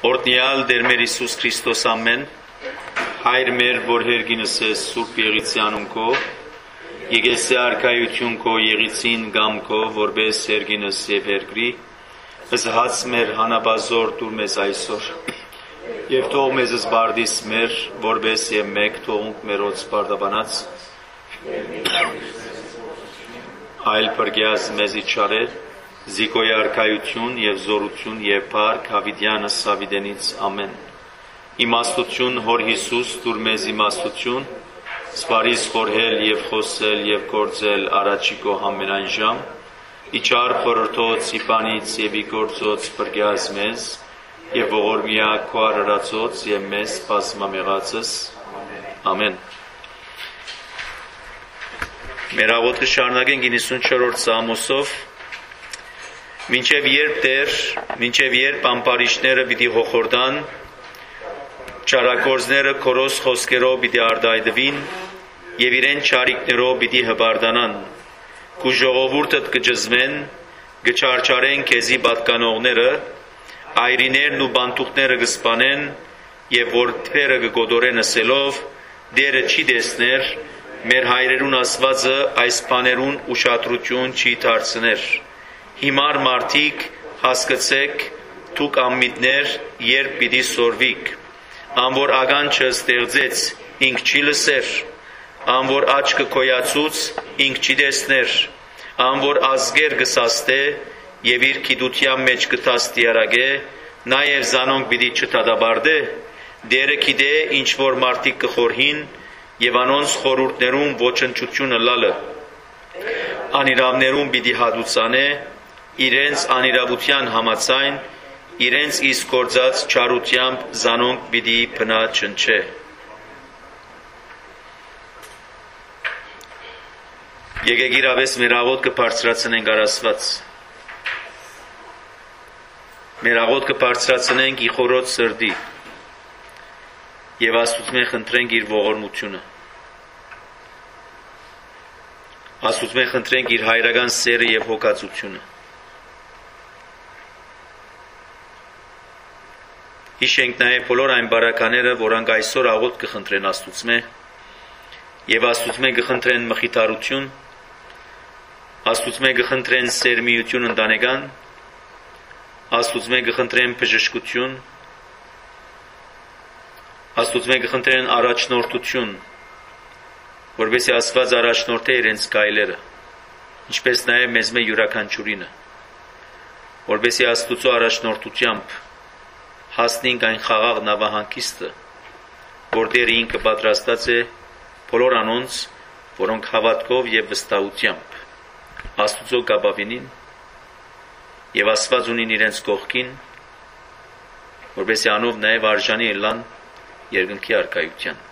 Օրհնյալ Տեր մեր Հիսուս Քրիստոս ամեն, Հայր մեր, որ հերգինս ես Սուրբ Եղիցյանուն քո, Եկեսի արքայություն քո Եղիցին գամ քո, որպես հերգինս եւ հերգրի, զհաց մեր հանաբազոր դուր մեզ այսօր, եւ թող մեզ զբարդիս մեր, որպես եւ մեկ թողունք մերոց բարդաբանած, այլ պրգյազ մեզի չարեր, Զիկոյի արքայություն եւ զորություն եւ փառք Հավիդյանս Սավիդենից ամեն։ Իմաստություն Հոր Հիսուս դուր մեզ իմաստություն, սպարիս խորհել եւ խոսել եւ գործել առաջիկո ամենայն ժամ, իջար խորհրդոց իբանից եւ իգործոց բրգյազ մեզ եւ ողորմիա քո արարածոց եւ մեզ բազմամեղածս ամեն։ Մեր աղոթքը շարունակենք 94-րդ Սամոսով Մինչև երբ Տեր, մինչև երբ ամպարիշները պիտի հոխորդան, չարագործները քորոս խոսքերով պիտի արդայդվին եւ իրեն չարիքներով պիտի հբարդանան, քու ժողովուրդդ կջզվեն, կչարչարեն քեզի պատկանողները, այրիներն ու բանտուկները կսպանեն եւ որդերը կգոդորեն ասելով, Տերը չի տեսներ, մեր հայրերուն ասվածը այս բաներուն ուշադրություն չի դարձներ։ Հիմար մարդիկ հասկացեք, դուք ամմիտներ, երբ պիտի սորվիք, անոր ագանչը ստեղծեց, ինք չի լսեր, անոր աչքը կոյացուց, ինք չի տեսներ, անոր ազգեր կսաստե եւ իր գիտության մեջ կտաստիարագե, նաեւ զանոնք պիտի չդադարդե, Տերը գիտե ինչ որ մարդիկ կխորհին եւ անոնց խորհուրդներուն ոչնչությունը լալը, անիրավներուն պիտի հադուցանե իրենց անիրավության համաձայն, իրենց իսկ գործած չարությամբ զանոնք պիտի բնա չնչե։ Եկեք իրավես մեր աղոթքը բարձրացնենք առասված։ Մեր աղոթքը բարձրացնենք ի խորոց սրտի եւ Աստծուց խնդրենք իր ողորմությունը։ Աստծուց խնդրենք իր հայրական սերը եւ հոգացությունը։ Հիշենք նաև բոլոր այն բարակաները, որոնք այսօր աղոթք կխնդրեն Աստծուց եւ Աստծուց կխնդրեն մխիթարություն, Աստծուց կխնդրեն սերմիություն ընտանեկան, Աստծուց կխնդրեն բժշկություն, Աստծուց կխնդրեն առաջնորդություն, որովհետեւ Աստված առաջնորդե իրենց գայլերը, ինչպես նաև մեզ յուրաքանչյուրինը, որովհետեւ Աստծո առաջնորդությամբ հասնենք այն խաղաղ նավահանգիստը, որտեղ ինքը պատրաստած է բոլոր անոնց, որոնք հավատքով եւ վստահությամբ Աստծո գաբավինին եւ Աստված ունին իրենց կողքին, որովհետեւ անով նաեւ արժանի լան երկնքի արքայության։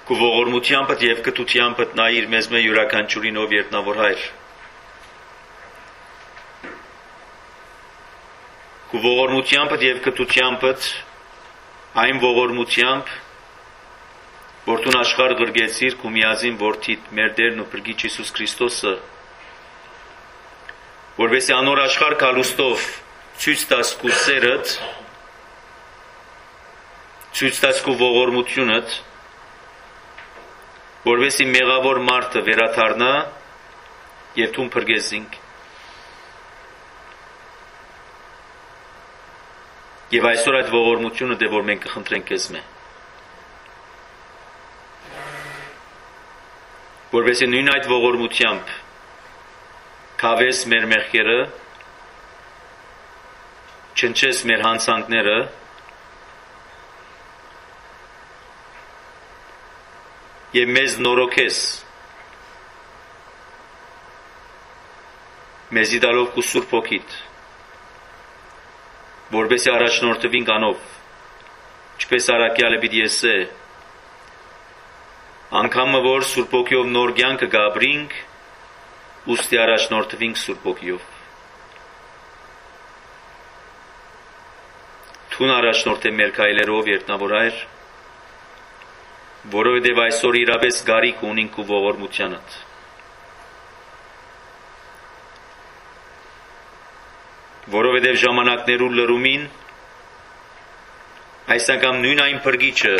Քու ողորմությանդ եւ կտությանդ նայիր մեզ մե յուրաքանչյուրին ով երտնավոր հայր։ Քու ողորմությանդ եւ կտությանդ այն ողորմությամբ որ դու աշխարհ գրգեցիր քու միածին որդիդ մեր Տերն ու Փրկիչ Հիսուս Քրիստոսը որովհետեւ անոր աշխարհ կալուստով ցույց տաս քու սերդ ցույց տաս քու ողորմությունդ որովհետեւ մեղավոր մարդը վերաթարնա եւ դու փրկեցինք եւ այսօր այդ ողորմությունը դե որ մենք կխնդրենք քեզ մե որովհետեւ նույն այդ ողորմությամբ կավես մեր մեղքերը չնչես մեր հանցանքները եւ մեզ նորոգես մեզի դալով քու Սուրբ Հոգիդ որովհետեւ առաջնորդվին կանով ինչպես Արաքյալը պիտի եսե անգամ որ Սուրբ Հոգիով նոր կյանքը գաբրինք ուստի առաջնորդվինք Սուրբ Հոգիով Թուն առաջնորդ է մեր քայլերով երտնավոր հայր որովհետև այսօր իրապես գարիք ունինք ու ողորմությանդ որովհետև ժամանակներու լրումին այս անգամ նույն այն Փրկիչը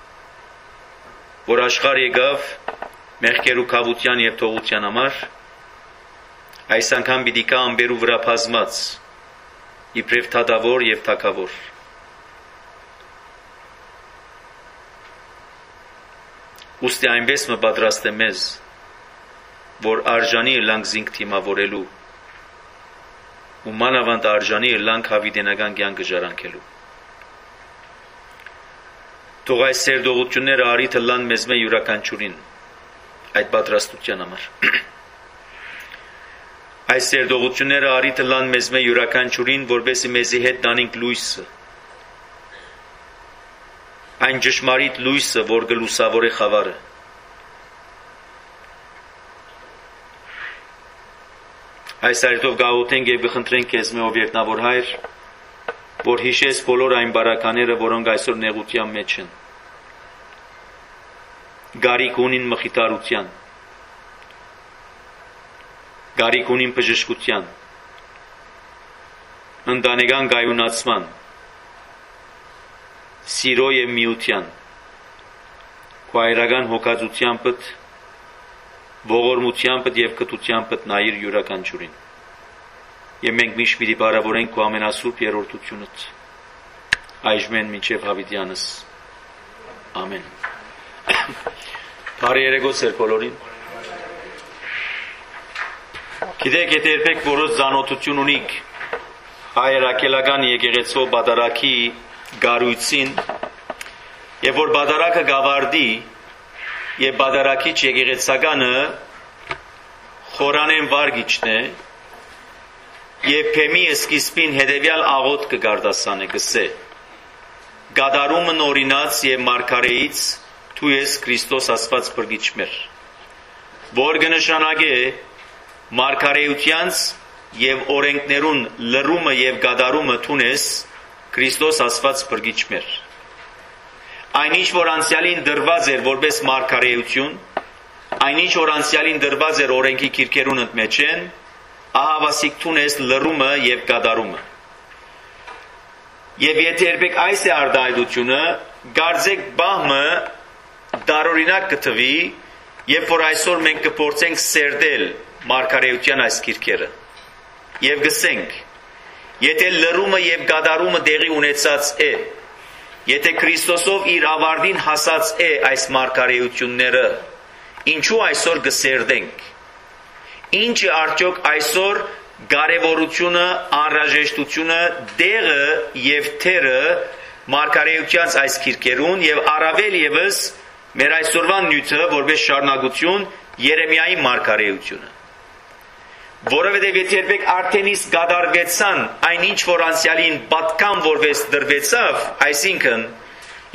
որ աշխարհ եկավ մեղքերու կավության եւ թողության համար այս անգամ պիտի կա ամբերու վրա բազմած իբրև թադավոր եւ թակավոր ուստի այնպես մը պատրաստ է մեզ որ արժանի լանք զինք թիմավորելու ու մանավանդ արժանի լանք հավիտենական կյանքը ժառանգելու թող այս սերդողությունները արիթը լան մեզ մե յուրաքանչյուրին այդ պատրաստության համար այս սերդողությունները արիթը լան մեզ մե յուրաքանչյուրին որովհետեւ մեզի հետ տանենք լույսը այն ճշմարիտ լույսը որ գլուսավոր է խավարը այս այրտով գաղութենք եւ կխնդրենք քեզ մե ով երտնավոր հայր որ հիշես բոլոր այն բարակաները որոնք այսօր նեղության մեջ են գարիք ունին մխիթարության գարիք ունին բժշկության ընտանեկան գայունացման սիրո եւ միության քայրական հոգածությամբ ողորմությամբ եւ կտությամբ նայիր յուրաքանչյուրին եւ մենք միշտ պիտի բարավորենք քո ամենասուրբ երրորդությունդ այժմեն մինչեւ հավիտյանս ամեն բարի երեկո ձեր բոլորին գիտեք եթե երբեք որոշ զանոթություն ունիք հայրաքելական եկեղեցու բادرակի գարույցին եւ որ բادرակը գավարդի եւ բادرակիչ եկեղեցականը խորանեն վարգիչն է եւ փեմի սկիզբին հետեւյալ աղոտ կգարդասանե գսե գադարումը նորինած եւ մարգարեից դու ես Քրիստոս ասված բրգիչ մեր որ կնշանակե մարգարեությանց եւ օրենքներուն լրումը եւ գադարումը թունես Քրիստոս ասված բրգիչ մեր այնինչ որ անցյալին դրված էր որպես մարգարեություն այնինչ որ անցյալին դրված էր օրենքի քիրքերուն ընդմեջ են ահավասիկ թունես լրումը եւ գադարումը եւ եթե երբեք այս է արդայդությունը գարձեք բահմը դարօրինակ կթվի երբ որ այսօր մենք կփորձենք սերդել մարգարեության այս քիրքերը եւ գսենք եթե լրումը եւ գադարումը դեղի ունեցած է եթե Քրիստոսով իր ավարտին հասած է այս մարգարեությունները ինչու այսօր գսերդենք ինչ է արդյոք այսօր կարևորությունը անհրաժեշտությունը դեղը եւ թերը մարգարեության այս քիրքերուն եւ առավել եւս մեր այսօրվան նյութը որպես շարունակություն Երեմիայի մարգարեությունը որովհետև եթե երբեք արդեն իսկ գադարվեցան այն ինչ որ անցյալին պատկան որպես դրվեցավ այսինքն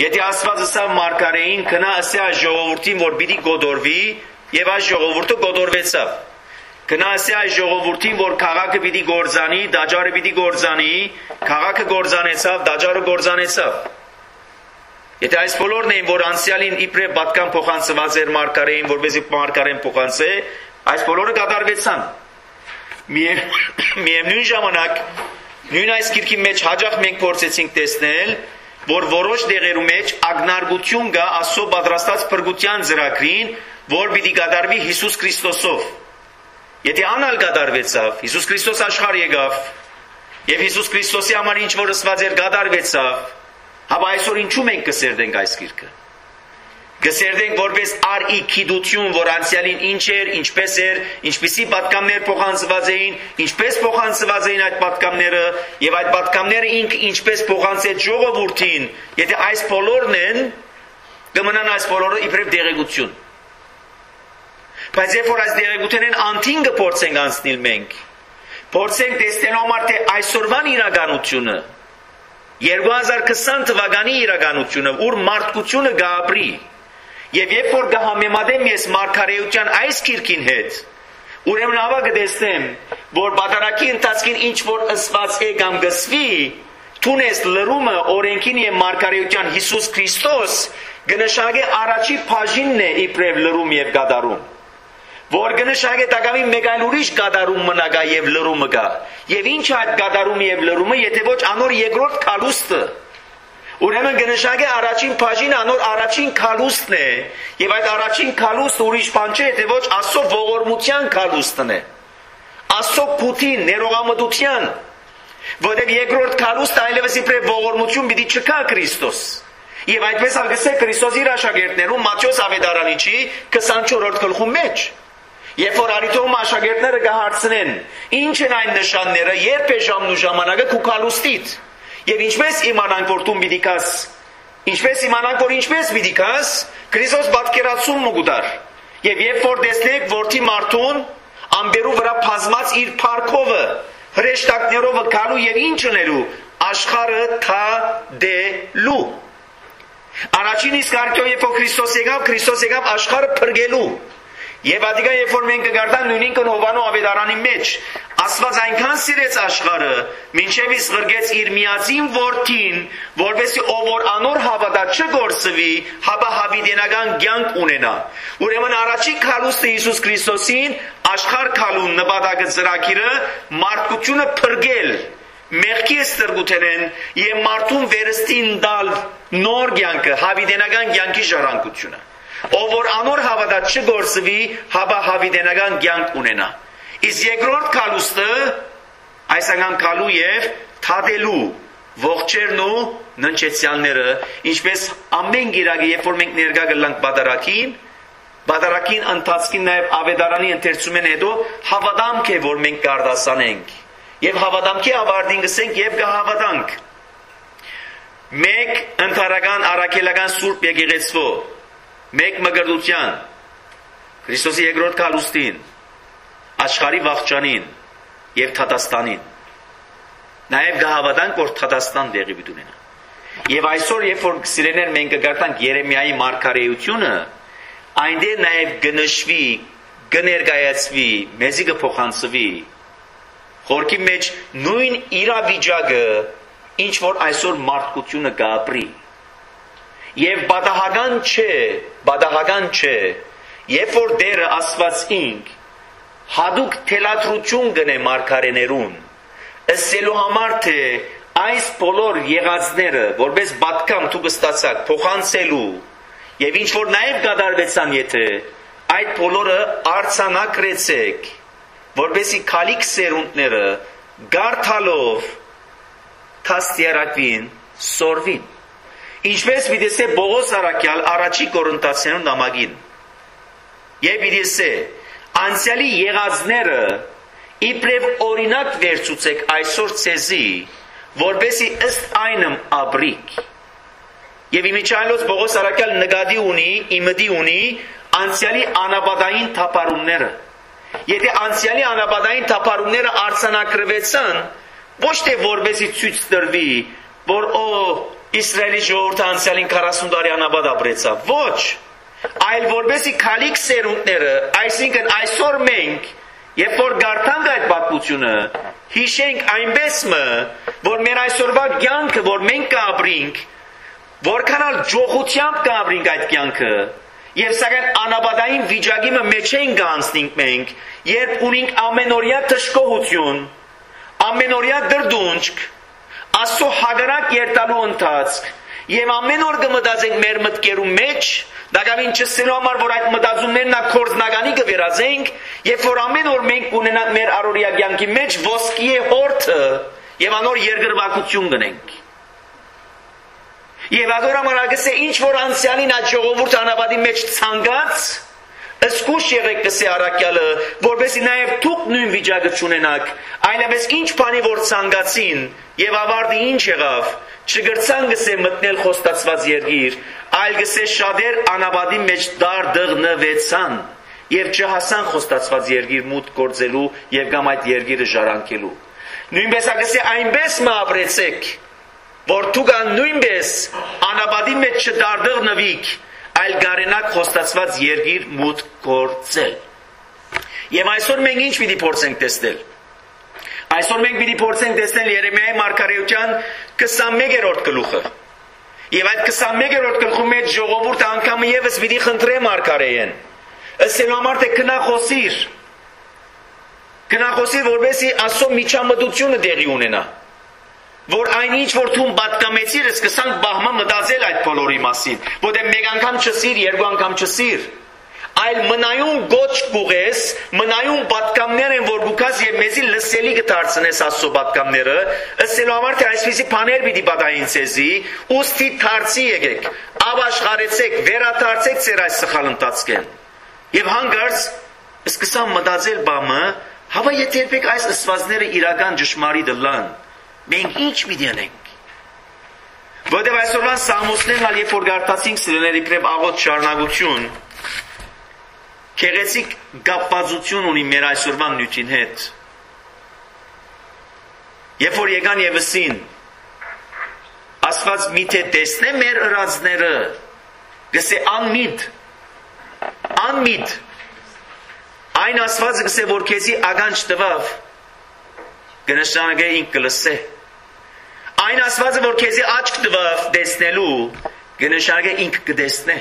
Եթե Աստված ասավ մարգարեին գնա ասի այս ժողովրդին, որ պիտի գոդորվի, եւ այս ժողովուրդը գոդորվեցավ։ Գնա ասի այս ժողովրդին, որ քաղաքը պիտի գործանի, դաջարը պիտի գործանի, քաղաքը գործանեցավ, դաջարը գործանեցավ։ Եթե այս բոլորն էին, որ անցյալին իբրև պատկան փոխանցված էր մարգարեին, որպեսզի մարգարեն փոխանցե, այս բոլորը կատարվեցան։ Միևնույն ժամանակ, նույն այս գիրքի մեջ հաջող մենք փորձեցինք տեսնել, որ որոշ դեղերու մեջ ագնարգություն կա Աստծո պատրաստած փրկության ծրագրին, որ պիտի կատարվի Հիսուս Քրիստոսով։ Եթե անալ կատարվեցավ, Հիսուս Քրիստոս աշխարհ եկավ, եւ Հիսուս Քրիստոսի համար ինչ որ ասված էր կատարվեցավ, հապա այսօր ինչու մենք կսերդենք այս գիրքը։ Կսերդենք որպես արի քիդություն, որ անցյալին ինչ էր, ինչպես էր, ինչպիսի պատկամներ փոխանցված էին, ինչպես փոխանցված էին այդ պատկամները, եւ այդ պատկամները ինքը ինչպես փոխանցեց ժողովրդին, եթե այս բոլորն են, կմնան այս բոլորը իբրև դեղեցություն։ Բայց երբ որ այս դեղեցությունն անտին կփորձենք անցնել մենք, փորձենք տեսնել համար թե այսօրվան իրականությունը, 2020 թվականի իրականությունը, ուր մարդկությունը գաբրի, եւ երբ որ կհամեմատեմ ես մարգարեության այս գիրքին հետ, ուրեմն ավա կտեսնեմ, որ պատարագի ընթացքին ինչ որ ըսված է կամ գսվի, թունես լրումը օրենքին եւ մարգարեության Հիսուս Քրիստոս գնշագե առաջի բաժինն է իբրև լրում եւ գադարում, որ գնշագե տակավին մեկ այլ ուրիշ գադարում մնա գա եւ լրումը գա, եւ ինչ այդ գադարումը եւ լրումը, եթե ոչ անոր երկրորդ քալուստը, ուրեմն գնշագե առաջին բաժինը անոր առաջին քալուստն է, եւ այդ առաջին քալուստը ուրիշ բան չէ, եթե ոչ Աստծո ողորմության քալուստն է, Աստծո փութին ներողամտության, որտեղ երկրորդ քալուստը այլևս իբրև ողորմություն պիտի չկա Քրիստոս։ Եվ այդպես ալգսե Քրիստոսի իր աշակերտներում Մատթեոս Ավետարանիչի 24-րդ գլխում մեջ, երբ որ արիթոմ աշակերտները կհարցնեն, ինչ են այն նշանները, երբ է ժամն ու ժամանակը քու քալուստից, եւ ինչպես իմանանք, որ դու պիտի կաս, ինչպես իմանանք, որ ինչպես պիտի կաս, Քրիստոս պատկերացումն ու գուտար, եւ երբ որ տեսնեք որդի մարդուն ամբերու վրա բազմած իր փառքովը, հրեշտակներով գալու եւ ինչ ունելու, աշխարհը թա դելու։ Առաջին իսկ արկյո երբ որ Քրիստոս եկավ աշխարհը փրկելու։ Եվ ադիգա երբ որ մենք կգարտանք նույնին Հովանո Ավետարանի մեջ, Աստված այնքան սիրեց աշխարհը, մինչև իսկ գրգեց իր միածին որդին, որովհետեւ ով որ անոր հավատա չգործվի, հապա հավիտենական կյանք ունենա։ Ուրեմն առաջին քալուստը Հիսուս Քրիստոսին աշխարհ քալուն նպատակը ծրագիրը մարդկությունը փրկել, մեղքի ստրգութենեն եւ մարդուն վերստին դալ նոր կյանքը, հավիտենական կյանքի ժառանգությունը։ Ով որ անոր հավատա չգործվի, հապա հավիտենական կյանք ունենա։ Իսկ երկրորդ քալուստը այս անգամ քալու եւ թադելու ողջերն ու ննչեցյալները, ինչպես ամեն գիրակը, երբ որ մենք ներկա գլանք բادرակին ընթացքին նաեւ Ավետարանի ընթերցումեն հետո հավատամք է, որ մենք կարտասանենք եւ հավատամքի ավարտին գսենք եւ կհավատանք։ Մեկ ընթարական առաքելական սուրբ եկեղեցվո, մեկ մգրդության, Քրիստոսի երկրորդ քալուստին, աշխարհի վաղճանին եւ Թատաստանին։ Նաեւ կհավատանք, որ Թատաստան դեղի պիտի ունենա։ Եվ այսօր, երբ որ սիրեներ մենք կգարտանք Երեմիայի մարգարեությունը, այնտեղ նաեւ կնշվի, կներկայացվի, մեզի կփոխանցվի, խորքի մեջ նույն իրավիճակը, ինչ որ այսօր մարդկությունը կապրի։ Եվ բադահական չէ, երբ որ դերը Աստված ինք հադուկ թելադրություն գնե մարգարեներուն, ըսելու համար թե այս բոլոր եղածները, որպես պատկամ դուք ստացաք փոխանցելու, եւ ինչ որ նաեւ կատարվեցան, եթե այդ բոլորը արցանակրեցեք, որպեսի քալիք սերունդները գարթալով թաստիարակվին, սորվին։ Ինչպես պիտի Պողոս առաքյալ առաջի Կորինթացիներուն նամակին, եւ պիտի անցյալի եղածները իբրև օրինակ վերցուցեք այսօր ցեզի, որպեսի ըստ այնմ ապրիք։ Եվ իմիջայլոց Պողոս առաքյալ նկատի ունի, իմդի ունի անցյալի անապատային թափառումները։ Եթե անցյալի անապատային թափառումները արձանագրվեցան, ոչ թե որպեսի ցույց տրվի, որ Իսրայելի ժողովուրդը անցյալին 40 տարի անաբադ ապրեցավ։ Ոչ, այլ որպեսզի քալիք սերունդները, այսինքն այսօր մենք, երբ որ գարտանք այդ պատմությունը, հիշենք այնպեսը, որ մեր այսօրվա կյանքը, որ մենք կապրինք, որքանալ ջոխությամբ կապրինք այդ կյանքը, եւ սակայն անաբադային վիճակի մեջ ենք անցնենք մենք, երբ ունենք ամենօրյա թշկողություն, ամենօրյա դրդունջք, Աստծո հագարակ երտալու ընթացք, եւ ամեն օր կմտածենք մեր մտքերում մեջ, դակավին չսելու համար, որ այդ մտածումներն կորձնականի կվերածենք, եւ որ ամեն օր մենք ունենանք մեր առօրյա կյանքի մեջ ոսկի հորթը եւ անոր երկրվակություն գնենք։ Եվ ադորամարագս է ինչ որ անցյալին այդ ժողովուրդ անաբադի մեջ ցանկած, Ըսկուշ եղեք կսե առակյալը, որպեսի նաև դուք նույն վիճակը չունենաք, այլապես ինչ բանի որ ցանկացին եւ ավարտի ինչ եղավ, չգրցան գսե մտնել խոստացված երկիր, այլ գսե շատեր անաբադի մեջ դարդղնվեցան եւ չհասան խոստացված երկիր մուտք գործելու եւ կամ այդ երկիրը ժառանգելու։ Նույնպես ագսե այնպես մը ապրեցեք, որ դուք նույնպես անաբադի մեջ չդարդղնվիք, այլ գարենակ խոստացված երկիր մուտք գործել։ Եվ այսօր մենք ինչ պիտի փորձենք տեսնել։ Այսօր մենք պիտի փորձենք տեսնել Երեմիայի մարգարեության 21-րդ գլուխը։ Եվ այդ 21-րդ գլխի մեջ ժողովուրդը անգամ եւս պիտի խնդրե մարգարեին։ Ասելու համար թե գնախոսիր, որպեսզի Աստծո միջամտությունը տեղի ունենա։ Որ այնինչ որ դու պատկամեցիր, սկսանք բահմա մտածել այդ բոլորի մասին, որտեղ մեկ անգամ չսիր, երկու անգամ չսիր, այլ մնայուն գոչ կուղես, մնայուն պատկամներ են, որ գուքաս եւ մեզի լսելի կդարձնես Աստծո պատկամները, ըսելու համար թե այսպիսի բաներ պիտի պատահին ցեզի, ուստի դարձի եկեք, ապաշխարեցեք, վերադարձեք ձեր այս սխալ ընթացքեն։ Եվ հանգարց սկսան մտածել բամը, հավա եթե երբեք այս ըսվածները իրական ճշմարիտ լան, մենք ինչ պիտի անենք։ Որտեղ այսօրվան Սամոսներն ալ երբ որ գարտացինք սիրելիների իբրև աղոտ շարունակություն, քեղեցիկ կապվածություն ունի մեր այսօրվան նյութին հետ։ Երբ որ եկան Եվսին, Աստված միթե տեսնե մեր ըրածները, գսե անմիտ, այն Աստվածը գսե որ քեզի ականջ տվավ, կնշանակե ինք կլսե։ Այն Աստվածը որ քեզի աչք տվավ տեսնելու, կնշանակե ինք կտեսնե։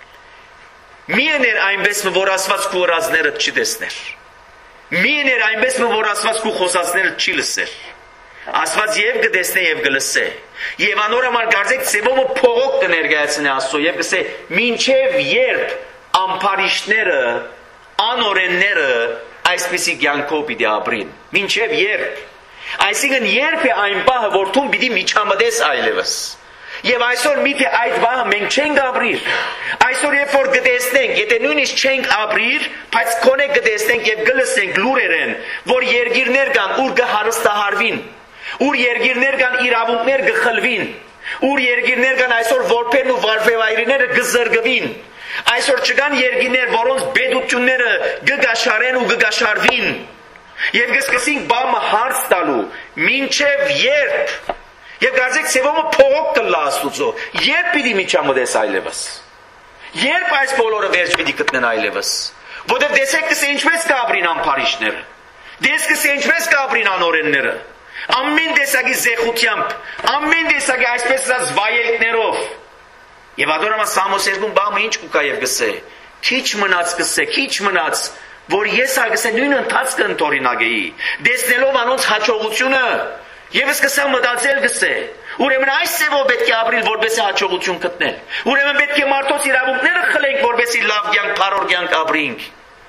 Մի եներ այնպես որ Աստված քո ըրածները չի տեսներ։ Մի եներ այնպես որ Աստված քո խոսածները չի լսեր։ Աստված եւ կտեսնե եւ կլսե։ Եվ անորոմալ գարձեք ծեվով փողոք կներկայացնե Աստծո եւ կսե մինչեւ երբ ամփարիշները, անօրենները այսպիսի կյանքով պիտի ապրին։ Մինչեւ երբ։ Այսինքն երբ է այն բանը, որ դու պիտի միջամտես այլևս։ Եվ այսօր միթե այդ բանը մենք չենք ապրիր։ Այսօր երբ որ գտեսնենք, եթե նույնիսկ չենք ապրիր, բայց կոնե գտեսնենք եւ գլսենք լուրերեն, որ երկիրներ կան, ուր կհարստահարվին, ուր երկիրներ կան իրավունքներ կխլվին, ուր երկիրներ կան այսօր որբերն ու վարվեվայրիները կզրկվին, այսօր չկան երկիրներ, որոնց բեդությունները կգաշարեն ու կգաշարվին, եւ կսկսենք բամը հարց տալու, մինչեւ երբ, եւ գարձեք ծեվոմը փողոք կլա Աստուծո, երբ պիտի միջամտես այլևս, երբ այս բոլորը վերջ պիտի գտնեն այլևս, որտեղ տեսեք կսե ինչպես կապրին ամփարիշները, կսե ինչպես կապրին անօրենները, ամեն տեսակի զեղությամբ, ամեն տեսակի այսպես ասած վայելքներով, եւ ադորամա Սամոս 2 բամը ինչ կուկա եւ գսե, քիչ մնաց, որ ես ագսե նույն ընթացքը ընթորինագեի, դեսնելով անոնց հաջողությունը, եւ սկսա մտածել գսե, ուրեմն այս ծեվով պետք է ապրիլ, որպեսզի հաջողություն գտնել, ուրեմն պետք է մարդոց իրավունքները խլենք, որպեսզի լավ կյանք, բարոր կյանք ապրենք։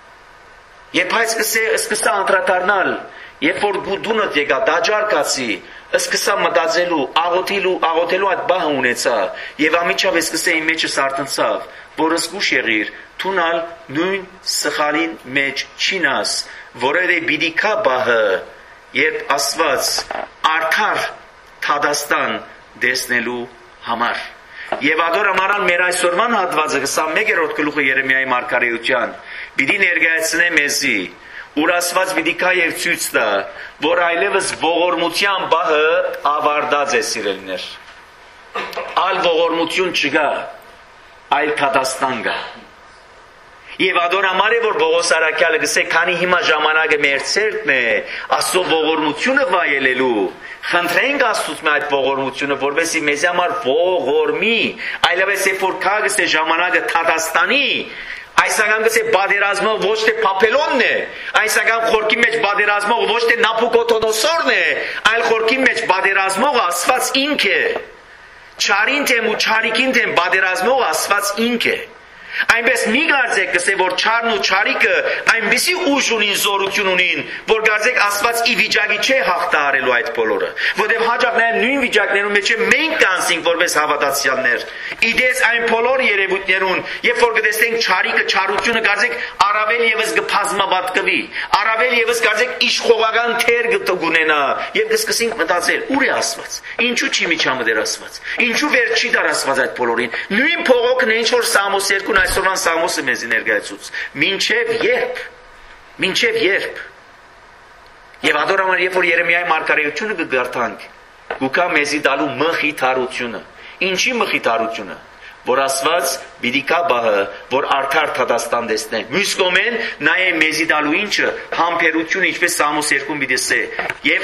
Եվ այս սկսա անդրադառնալ, երբ որ դունդ եկա դաջարկացի, սկսա մտածելու, աղոթելու այդ բահը ունեցա, եւ ամիջապես սկսա իմ մեջս արտնցավ, որ զգուշ եղիր, թունալ նույն սխալին մեջ չինաս, որերը պիտի կա բահը, երբ Աստված արդար թադաստան դեսնելու համար։ Եվ ադորամարան մեր այսօրվան հատվածը 21-րդ գլուխը Երեմիայի մարգարեության պիտի ներկայացնե մեզի, ուր Աստված պիտի կա եւ ցույց տա, որ այլևս ողորմության բահը ավարտած է սիրելիներ։ այլ ողորմություն չկա, այլ կադաստան կա։ Եվ ադոր համար է, որ Պողոս առաքյալը գսե, քանի հիմա ժամանակը մեր ցերկն է, Աստծո ողորմությունը վայելելու, խնդրենք Աստծուց այդ ողորմությունը, որովհետեւ մեզ համար ողորմի, այլևս երբ որ կա գսե ժամանակը Թադաստանի, այսական գսե բادرազմով ոչ թե Փափելոնն է, այսական խորքի մեջ բادرազմով ոչ թե Նապուկոդոնոսորն է, այլ խորքի մեջ բادرազմով Աստված ինք է։ Չարին թեմ ու չարիքին թեմ բادرազմով Աստված ինք է։ Այնպես մի գարձեք կսե, որ չարն ու չարիքը այնպիսի ուժ ունին, զորություն ունին, որ գարձեք Աստված ի վիճակի չէ հաղթահարելու այդ բոլորը, որտեղ հաճախ նաև նույն վիճակներում մեջ մենք կանցինք որպես հավատացյալներ։ Իդես այն բոլոր երևույթներուն, երբ որ կտեսնենք չարիքը, չարությունը գարձեք առավել եւս կփազմաբատկվի, առավել եւս գարձեք իշխողական թեր կգունենա, եւ կսկսենք մտածել, ուր է Աստված։ Ինչու չի միջամտեր Աստված։ Ինչու վեր չի դար Աստված այդ բոլորին։ Նույն փողոքն է, ինչ որ Սամոս 2 այսօրվան Սամոսը մեզ ներկայացուց։ Մինչև երբ։ Եվ ադորամար երբ որ Երեմիայի մարգարեությունը կգարտանք, գուկա մեզի դալու մխիթարությունը։ Ինչի մխիթարությունը։ Որ Աստված պիտի կա բահը, որ արդար Թադաստան տեսնենք։ Մյուս կողմեն նաև մեզի դալու ինչը համբերությունը, ինչպես Սամոս 2-ում պիտի ասե, եւ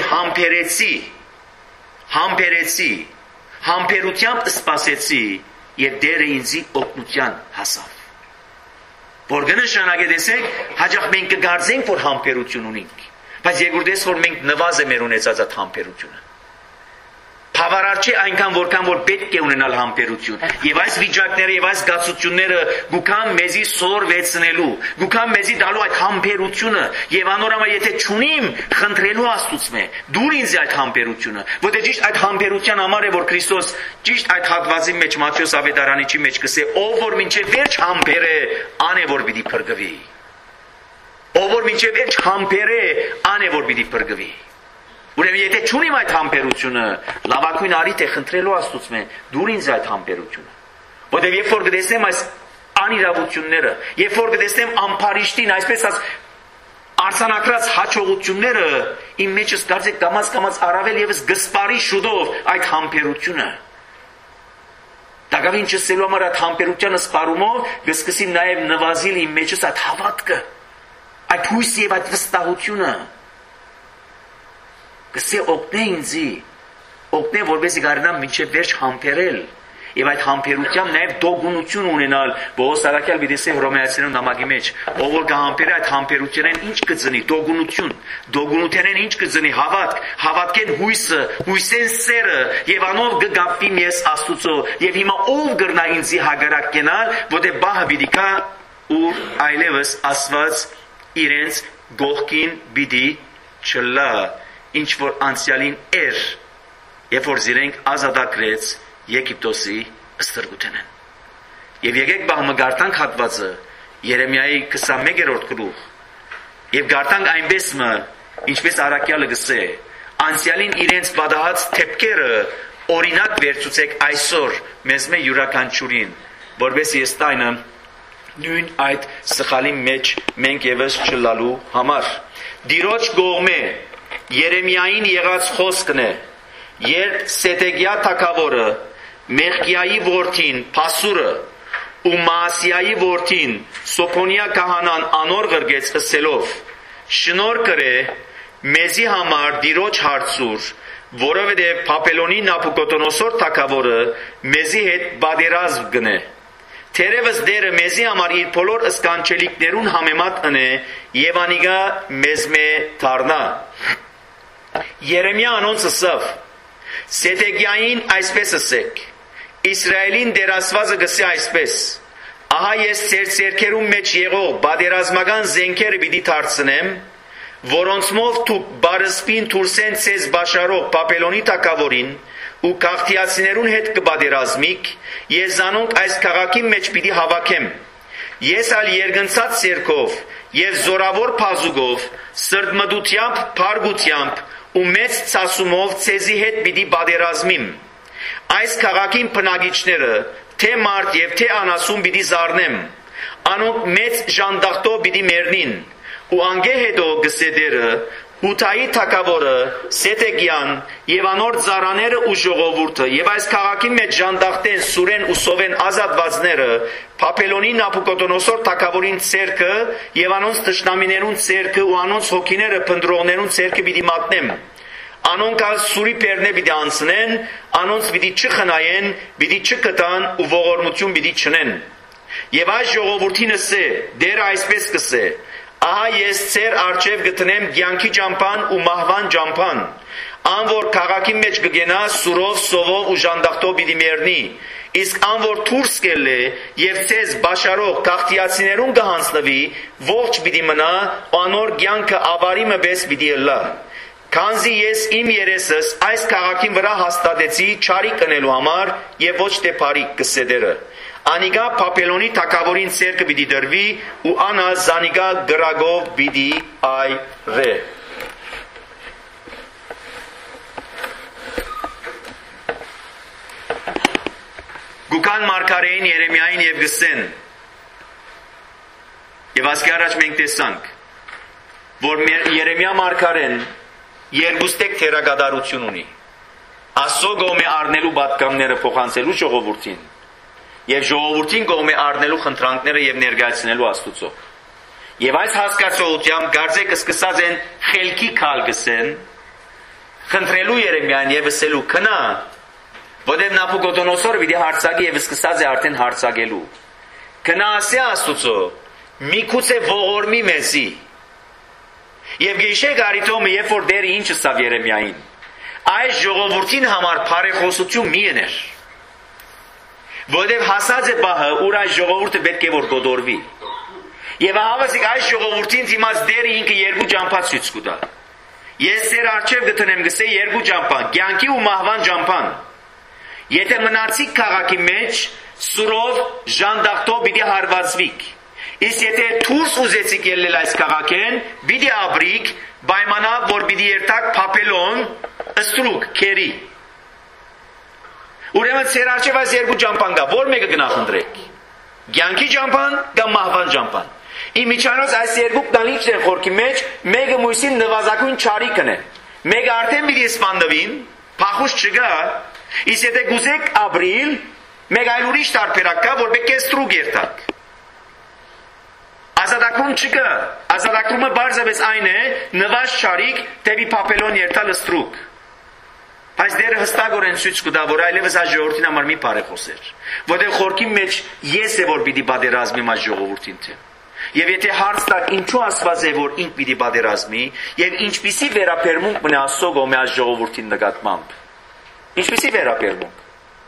համբերությամբ սպասեցի, եւ Տերը ինձի օգնության հասավ։ Որ կնշանակե տեսեք, հաճախ մենք կգարձենք, որ համբերություն ունենք, բայց երկրորդես որ մենք նվազ է մեր ունեցած այդ համբերությունը։ Բավարար չէ այնքան որքան որ պետք է ունենալ համբերություն։ Եվ այս վիճակները եւ այս զգացությունները գուքան մեզի սորվեցնելու, գուքան մեզի դալու այդ համբերությունը եւ անորամա եթե չունիմ, խնդրելու Աստծուց մե։ Դուր ինձ այդ համբերությունը, որտեղ ճիշտ այդ համբերության համար է որ Քրիստոս ճիշտ այդ հատվածի մեջ Մատթեոս ավետարանիչի մեջ կսե, ով որ մինչև վերջ համբեր է, ան է որ պիտի փրկվի։ Ով որ մինչև վերջ համբեր է, ան է որ պիտի փրկվի։ Ուրեմն եթե չունիմ այդ համբերությունը, լավագույն արիթ է խնդրելու Աստծուց մե, դուր ինձ այդ համբերությունը։ Որտեղ երբ որ կտեսնեմ այս անիրավությունները, երբ որ կտեսնեմ ամփարիշտին, այսպես արձանագրած հաջողությունները, իմ մեջս կարծեք կամաց առավել եւս գսպարի շուտով այդ համբերությունը։ Դակավին չսելու համար այդ համբերությանը սպարումով կսկսի նաև նվազիլ իմ մեջս այդ հավատքը, այդ հույսը եւ այդ վստահությունը։ Կսե օգնե ինձի, օգնե որպեսզի կարողանամ մինչև վերջ համբերել եւ այդ համբերությամբ նաեւ դողունություն ունենալ։ Պողոս առաքյալ դիտեսե Հռոմեացիներուն նամակի մեջ, ով որ կհամբերե այդ համբերությունեն ինչ կծնի, դողունություն, դողունութենեն ինչ կծնի, հավատքեն հույսը, հույսեն սերը եւ անով կգապվի ես Աստծո եւ հիմա ով կրնա ինձի հագարակ կենալ, որտեղ բահը պիտի կա ու այլևս Աստված իրենց գողքին պիտի չլա, ինչ որ անցյալին էր, երբ որ զիրենք ազատագրեց Եգիպտոսի ստրգութենեն։ Եվ եկեք բահմը գարտանք հատվածը Երեմիայի 21-րդ գլուխ եւ գարտանք այնպես մը, ինչպես առաքյալը գսե, անցյալին իրենց պատահած թեփքերը օրինակ վերցուցեք այսօր մեզ մե յուրաքանչյուրին, որպես եստայնը նույն այդ սխալի մեջ մենք եւս չլալու համար։ Դիրոջ գողմե Երեմիային եղած խոսքն է, երբ Սեդեկիա թագավորը Մեխկիայի որդին Փասուրը ու Մասիայի որդին Սոփոնիա քահանան անոր գրգեց ըսելով. շնոր կրե մեզի համար դիրոջ հարցուր, որովհետև Փափելոնի Նապուկոդոնոսոր թագավորը մեզի հետ բادرազմ գնե։ Թերևս Տերը մեզի համար իր բոլոր սկանչելիքներուն համեմատ ընե եւ անիգա մեզ մե դառնա։ Երեմիա անոնց ասավ. Սեդեկիային այսպես ասեք. Իսրայելին դերասվածը գսե այսպես. ահա ես ձեր ցերքերում մեջ եղող բادرազմական զենքերը պիտի դարձնեմ, որոնցմով դուք բարսպին դուրսեն ցեզ բաշարող Փափելոնի թագավորին ու քաղաքացիներուն հետ կբادرազմիք, ես անոնք այս քաղաքի մեջ պիտի հավաքեմ։ Ես ալ երգնցած ցերքով եւ զորավոր փազուկով, սրտմտությամբ, փարգությամբ ու մեծ ցասումով ցեզի հետ պիտի բادرազմիմ։ Այս քաղաքին բնակիչները թե մարդ եւ թե անասուն պիտի զարնեմ, անոնք մեծ ժանդախտով պիտի մեռնին, ու անգե հետո գսե Տերը, Հութայի թագավորը, Սեթեգյան եւ անոր ծառաները ու ժողովուրդը եւ այս քաղաքի մեջ ժանդախտեն, սուրեն ու սովեն ազատվածները Բաբելոնի Նաբուկոդոնոսոր թագավորին ցերկը եւ անոնց թշնամիներուն ցերկը ու անոնց հոգիները փնդրողներուն ցերկը պիտի մատնեմ անոնք սուրի պերնե պիտի անցնեն անոնց պիտի չխնայեն պիտի չկտան ու ողորմություն պիտի չնեն եւ այս ժողովուրդինը սե դեր այսպես կսե ահա ես ծեր արջև գտնեմ կյանքի ճամփան ու մահվան ճամփան ան որ քաղաքի մեջ կգենա սուրով սովով ու ժանդախտով պիտի մեռնի իսկ ան որ դուրս կելե եւ ցեզ բաշարող քաղտիացիներուն կհանձնվի ողջ պիտի մնա անոր կյանքը ավարիմը պես պիտի լա քանզի ես իմ երեսս այս քաղաքին վրա հաստատեցի չարիք կնելու համար եւ ոչ թե բարիք կսեդերը Անիգա Բաբելոնի թագավորին ցերկը պիտի դրվի ու անա զանիգա գրագով պիտի այրե Գուկան մարգարեին Երեմիային եւ գսեն եւ ասկի առաջ մենք տեսանք որ Երեմիա մարգարեն երկուստեք թերագադարություն ունի Աստծո գոմե առնելու պատգամները փոխանցելու ժողովրդին Եվ ժողովրդին կողմի առնելու խնդրանքները եւ ներկայացնելու Աստուծո։ Եվ այս հասկացողությամբ գարձեք սկսած են խելքի քալ գսեն, խնդրելու Երեմիան եւ ասելու քնա, որտեղ Նաբուկոդոնոսորը պիտի հարցակի եւ սկսած է արդեն հարցակելու։ Քնա ասի Աստուծո, միգուցե ողորմի մեզի։ Եվ գիշեր արիտոմը երբ որ դերը ինչ ասավ Երեմիային, այս ժողովրդին համար բարեխոսություն մի եներ։ Որտև հասած է պահը, ուր այս ժողովուրդը պետք է որ գոդորվի։ Եվ ահավասիկ այս ժողովուրդին դիմաց դերը ինքը երկու ճամփա ցույց կտա։ Ես ձեր առջև գտնեմ գսե երկու ճամփա, կյանքի ու մահվան ճամփան։ Եթե մնացիք քաղաքի մեջ, սուրով ժանդախտով պիտի հարվածվիք։ Իսկ եթե դուրս ուզեցիք ելնել այս քաղաքեն, պիտի ապրիք, պայմանավ որ պիտի երթաք Բաբելոն, ստրուկ, քերի։ Ուրեմն ծեր արջև այս երկու ճամփան կա, որ մեկը գնախնդրեք։ Կյանքի ճամփան կամ մահվան ճամփան։ Իմիջիայլոց այս երկու տանիքն են խորքի մեջ, մեկը մույսին նվազագույն չարիքն է։ Մեկը արդեն պիտի սպանդվին, փախուս չկա, իսկ եթե գուզեք ապրիլ, մեկ այլ ուրիշ տարբերակ կա, որ պետք է ստրուկ երթաք։ Ազատակում չկա, ազատակումը բարձրապես այն է, նվազ չարիք, դեպի Բաբելոն երթալ ստրուկ։ Այս դերը հստակորեն ցույց կտա, որ այլևս այս ժողովրդին համար մի բարեխոսեր, որտեղ խորքի մեջ ես է որ պիտի պատերազմի այս ժողովրդին թե։ Եվ եթե հարց տակ ինչու Աստված է որ ինք պիտի պատերազմի, եւ ինչպիսի վերաբերմունք մնա Աստծո կողմի այս ժողովրդին նկատմամբ։ Ինչպիսի վերաբերմունք։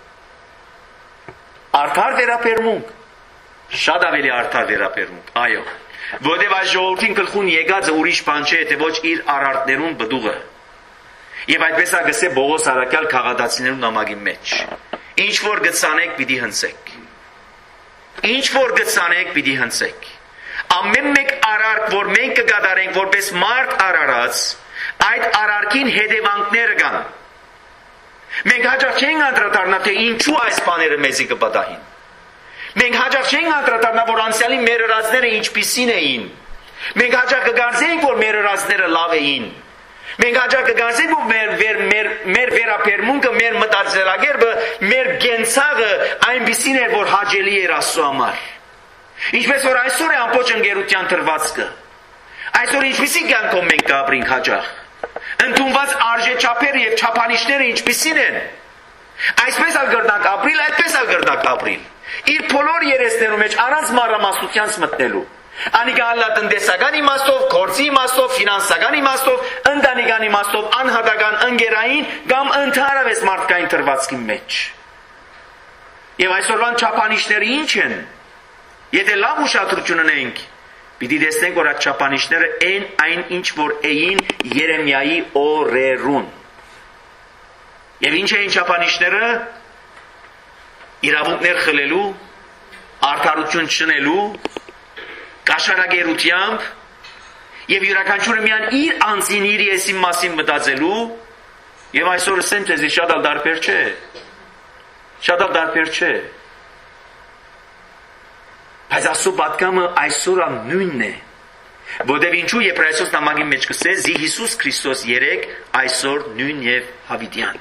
Արդար վերաբերմունք։ Շատ ավելի արդար վերաբերմունք։ Այո։ Որտեղ այս ժողովրդին գլխուն եկածը ուրիշ բան չէ, թե ոչ իր արարտներուն բդուղը։ Եվ այդպես ագսե Բողոս Արաքյալ քաղաքացիներու նամակի մեջ ինչ որ գծանեք պիտի հնցեք ինչ որ գծանեք պիտի հնցեք ամեն մեկ արարք որ մենք կգադարենք որպես մարդ արարած այդ արարքին հետևանքները կան մենք հաջող չենք անդրադառնա թե ինչու այս բաները մեզի կպատահին մենք հաջող չենք անդրադառնա որ անցյալի մեր ըրածները ինչպիսին էին մենք հաջող կգարձենք որ մեր ըրածները լավ էին Մենք հաջող կգանցենք որ մեր վերաբերմունքը, մեր մտածելակերպը, մեր գենցաղը այնպիսին էր, որ հաճելի էր Աստծո համար։ Ինչպես որ այսօր է ամբողջ ընկերության դրվածքը։ Այսօր ինչպիսի կյանքով մենք կապրենք հաջող։ Ընդունված արժեչափերը եւ չափանիշները ինչպիսին են։ Այսպես ալ գրնակ ապրիլ, այդպես ալ գրնակ ապրիլ։ Իր բոլոր երեսներու մեջ առանց մանրամասնությանց մտնելու։ Անիկա ալլա տնտեսական իմաստով, գործի իմաստով, ֆինանսական իմաստով, ընտանեկան իմաստով, անհատական ընկերային կամ ընդհանրապես մարդկային դրվածքի մեջ։ Եվ այսօրվան չափանիշները ինչ են։ Եթե լավ ուշադրություն ունենք, պիտի տեսնենք որ այդ չափանիշները այն ինչ որ էին Երեմիայի օրերուն։ Եվ ինչ էին չափանիշները։ Իրավունքներ խլելու, արդարություն չնելու, կաշարագերությամբ եւ յուրաքանչյուրը միան իր անձին իր եսի մասին մտածելու եւ այսօր ասեմ ձեզ շատ դարբեր չէ շատ դարբեր չէ բայց Աստծո պատգամը այսօր նույնն է Որտեւ ինչու Եբրայեցոս նամակի մեջ կսե զի Հիսուս Քրիստոս երեք այսօր նույն եւ հավիտյան։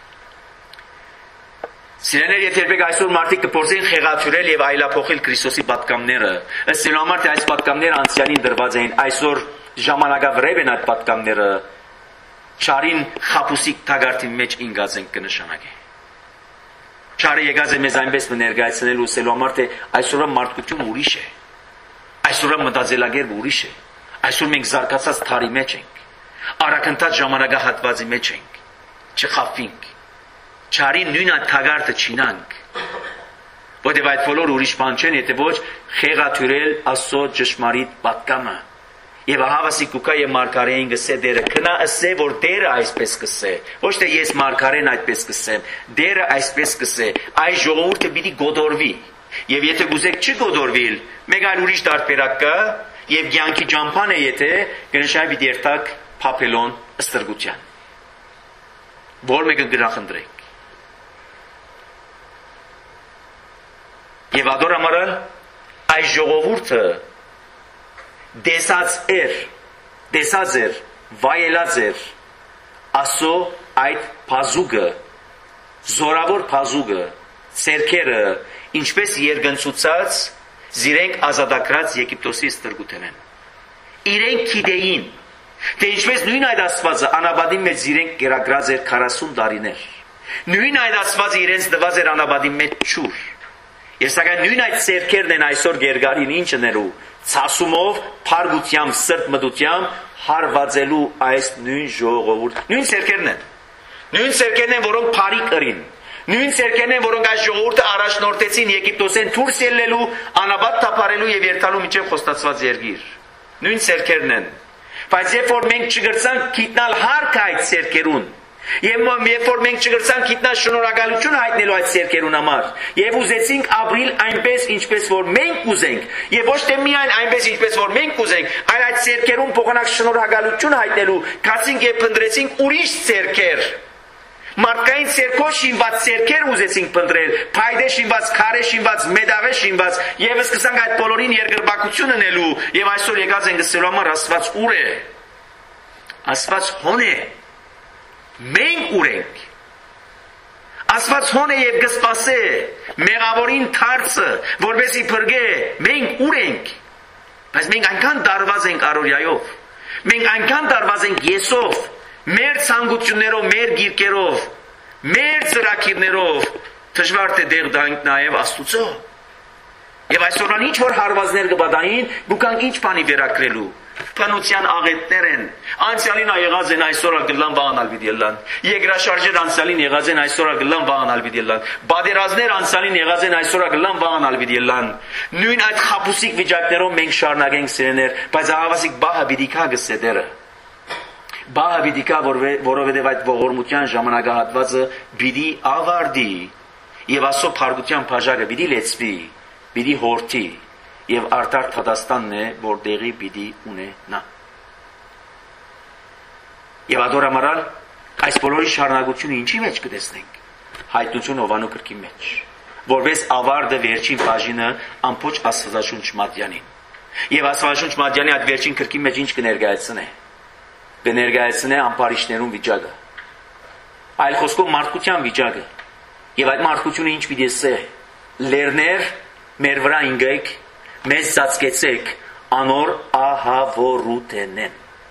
Սիրելիներ, եթե երբեք այսօր մարդիկ կփորձեն խեղաթյուրել եւ այլափոխել Քրիստոսի պատկամները, ըստ համար թե այս պատկամները անցյալին դրված էին, այսօր ժամանակավրեպ են այդ պատկամները, չարին խապուսիկ թագարտի մեջ ինգած են կնշանակի։ Չարը եկած է մեզ այնպես ներկայացնել ուսելու համար թե այսօր մարդկությունը ուրիշ է, այսօր մտածելակերպը ուրիշ է, այսօր մենք զարգացած թարի մեջ ենք, արագընթաց ժամանակահատվածի մեջ ենք, չխաբվենք, չարի նույն այդ թագարտը չինանք, որտեղ այդ բոլոր ուրիշ բան չեն, եթե ոչ խեղաթյուրել Աստծո ճշմարիտ պատկամը։ Եվ ահավասի կուկա եւ մարգարեին գսե դերը քնա ասե որ դերը այսպես կսե ոչ թե ես մարգարեն այդպես կսեմ դերը այսպես կսե այս ժողովուրդը պիտի գոդորվի եւ եթե գուզեք չգոդորվիլ մեկ այլ ուրիշ տարբերակ կա եւ ցանկի ջամփան է եթե կնշάει պիտի երթակ փափելոն ստրգության որ մեկը գրախնդրեք եւ ադորամարալ այս ժողովուրդը դեսած էր, վայելած էր, ասո այդ պազուգը, զորավոր պազուգը, ծերքերը, ինչպես երգնցուցած, զիրենք ազատակրած Եգիպտոսի ստրգութեն են։ Իրենք գիտեին, թե ինչպես նույն այդ Աստվածը անաբադի մեջ զիրենք գերագրած էր 40 տարիներ։ Նույն այդ Աստվածը իրենց դված էր անաբադի մեջ չուր։ Եվ սակայն նույն այդ ծերքերն են այսօր գերգարին ինչ ներու ցասումով, փարգությամբ, սրտմտությամբ հարվածելու այս նույն ժողովուրդ։ Նույն ծերքերն են։ Նույն ծերքերն են, որոնք փարի կրին։ Նույն ծերքերն են, որոնք այս ժողովուրդը առաջնորդեցին Եգիպտոսեն դուրս ելնելու, անաբադ թափարելու եւ երթալու միջև խոստացված երկիր։ Նույն ծերքերն են։ Բայց երբ որ մենք չգրցանք գիտնալ հարկ այդ ծերքերուն, Եվ որ մենք չգրցանք գիտնալ շնորհակալություն հայտնելու այդ ծերքերուն համար եւ ուզեցինք ապրիլ այնպես ինչպես որ մենք ուզենք եւ ոչ թե միայն այնպես ինչպես որ մենք ուզենք այլ այդ ծերքերուն փոխանակ շնորհակալություն հայտնելու գացինք եւ փնտրեցինք ուրիշ ծերքեր մարդկային ծերքով շինված ծերքեր ուզեցինք փնտրել փայդե շինված քարե շինված մեդաղե շինված եւ սկսանք այդ բոլորին երկրպագություն ունելու եւ այսօր եկած ենք ասելու համար Աստված ուր է Աստված հոն է Մենք ուր ենք Աստված հոն է եւ կսպասե մեղավորին թարցը որովհետեւ փրկե մենք ուր ենք բայց մենք այնքան դարված ենք առօրյայով մենք այնքան դարված ենք եսով մեր ցանկություններով մեր գիրկերով մեր ծրագիրներով դժվար թե դեղ դանք նաեւ Աստուծո եւ այսօրան ինչ որ հարվածներ կբադային դուքան ինչ բանի վերակրելու Փանության աղետներ են անցյալին եղած են այսօրը գլան վաղանալ պիտի ելան երկրաշարժեր անցյալին եղած են այսօրը գլան վաղանալ պիտի ելան բادرազներ անցյալին եղած են այսօրը գլան վաղանալ պիտի ելան նույն այդ խապուսիկ վիճակներով մենք շարունակենք սիրեներ բայց ահավասիկ բահը պիտի կա գսեդերը բահը պիտի կա որովհետև այդ ողորմության ժամանակահատվածը պիտի ավարտի եւ Աստծո փառության բաժակը պիտի լեցվի պիտի հորթի Եվ արդար թադաստանն է, որ դեղի պիտի ունենա։ Եվ ադորամարալ, այս բոլորի շարունակությունը ինչի մեջ կտեսնենք։ Հայտնություն Հովանու գրքի մեջ։ Որպես ավարտը վերջին բաժինը ամբողջ Աստվածաշունչ Մատյանին։ Եվ Աստվածաշունչ Մատյանի այդ վերջին գրքի մեջ ինչ կներկայացնե։ Կներկայացնե ամբարիշներուն վիճակը։ Այլ խոսքով մարդկության վիճակը։ Եվ այդ մարդկությունը ինչ պիտի ասե։ Լերներ մեր վրա ինգեք մեզ ծածկեցեք անոր ահավորութենեն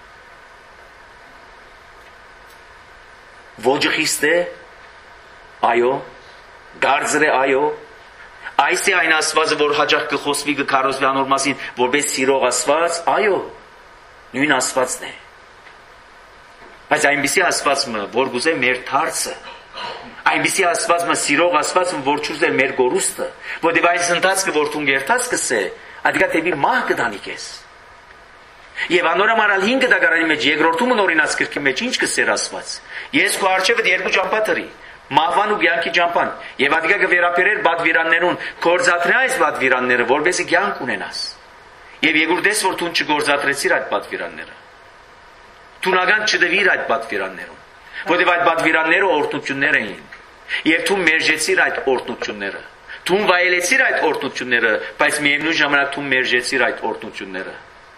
Ոջը խիստ է այո գարձր է այո այս է այն Աստվածը որ հաճախ կխոսվի կքարոզվի անոր մասին որպես սիրող Աստված այո նույն Աստվածն է բայց այնպիսի Աստվածը որ գուզե մեր թարցը Այնպիսի Աստվածը սիրող Աստվածը որ չուզեր մեր գորուստը որտեւ այս ընթացքը որ դու գերտած կսե Ադիկա տեբի մահ կդանի քեզ Եվ անորամարալ 5 դագարանի մեջ երկրորդումը նորինած գրքի մեջ ինչ կսեր Աստված Ես քո արչեւդ երկու ճամփա թրի մահվան ու կյանքի ճամփան եւ ադիկա կվերապերեր բադվիրաններուն կորզատրե այս բադվիրանները որովհետեւ կյանք ունենաս Եվ երկրորդես որ դու չգործատրեցիր այդ բադվիրանները Տունական չդվիր այդ բադվիրաններուն որովհետեւ այդ բադվիրանները օրհնություններ էին Եվ դու մերժեցիր այդ օրհնությունները Դու վայելեցիր այդ օրհնությունները, բայց միևնույն ժամանակ դու մերժեցիր այդ օրհնությունները։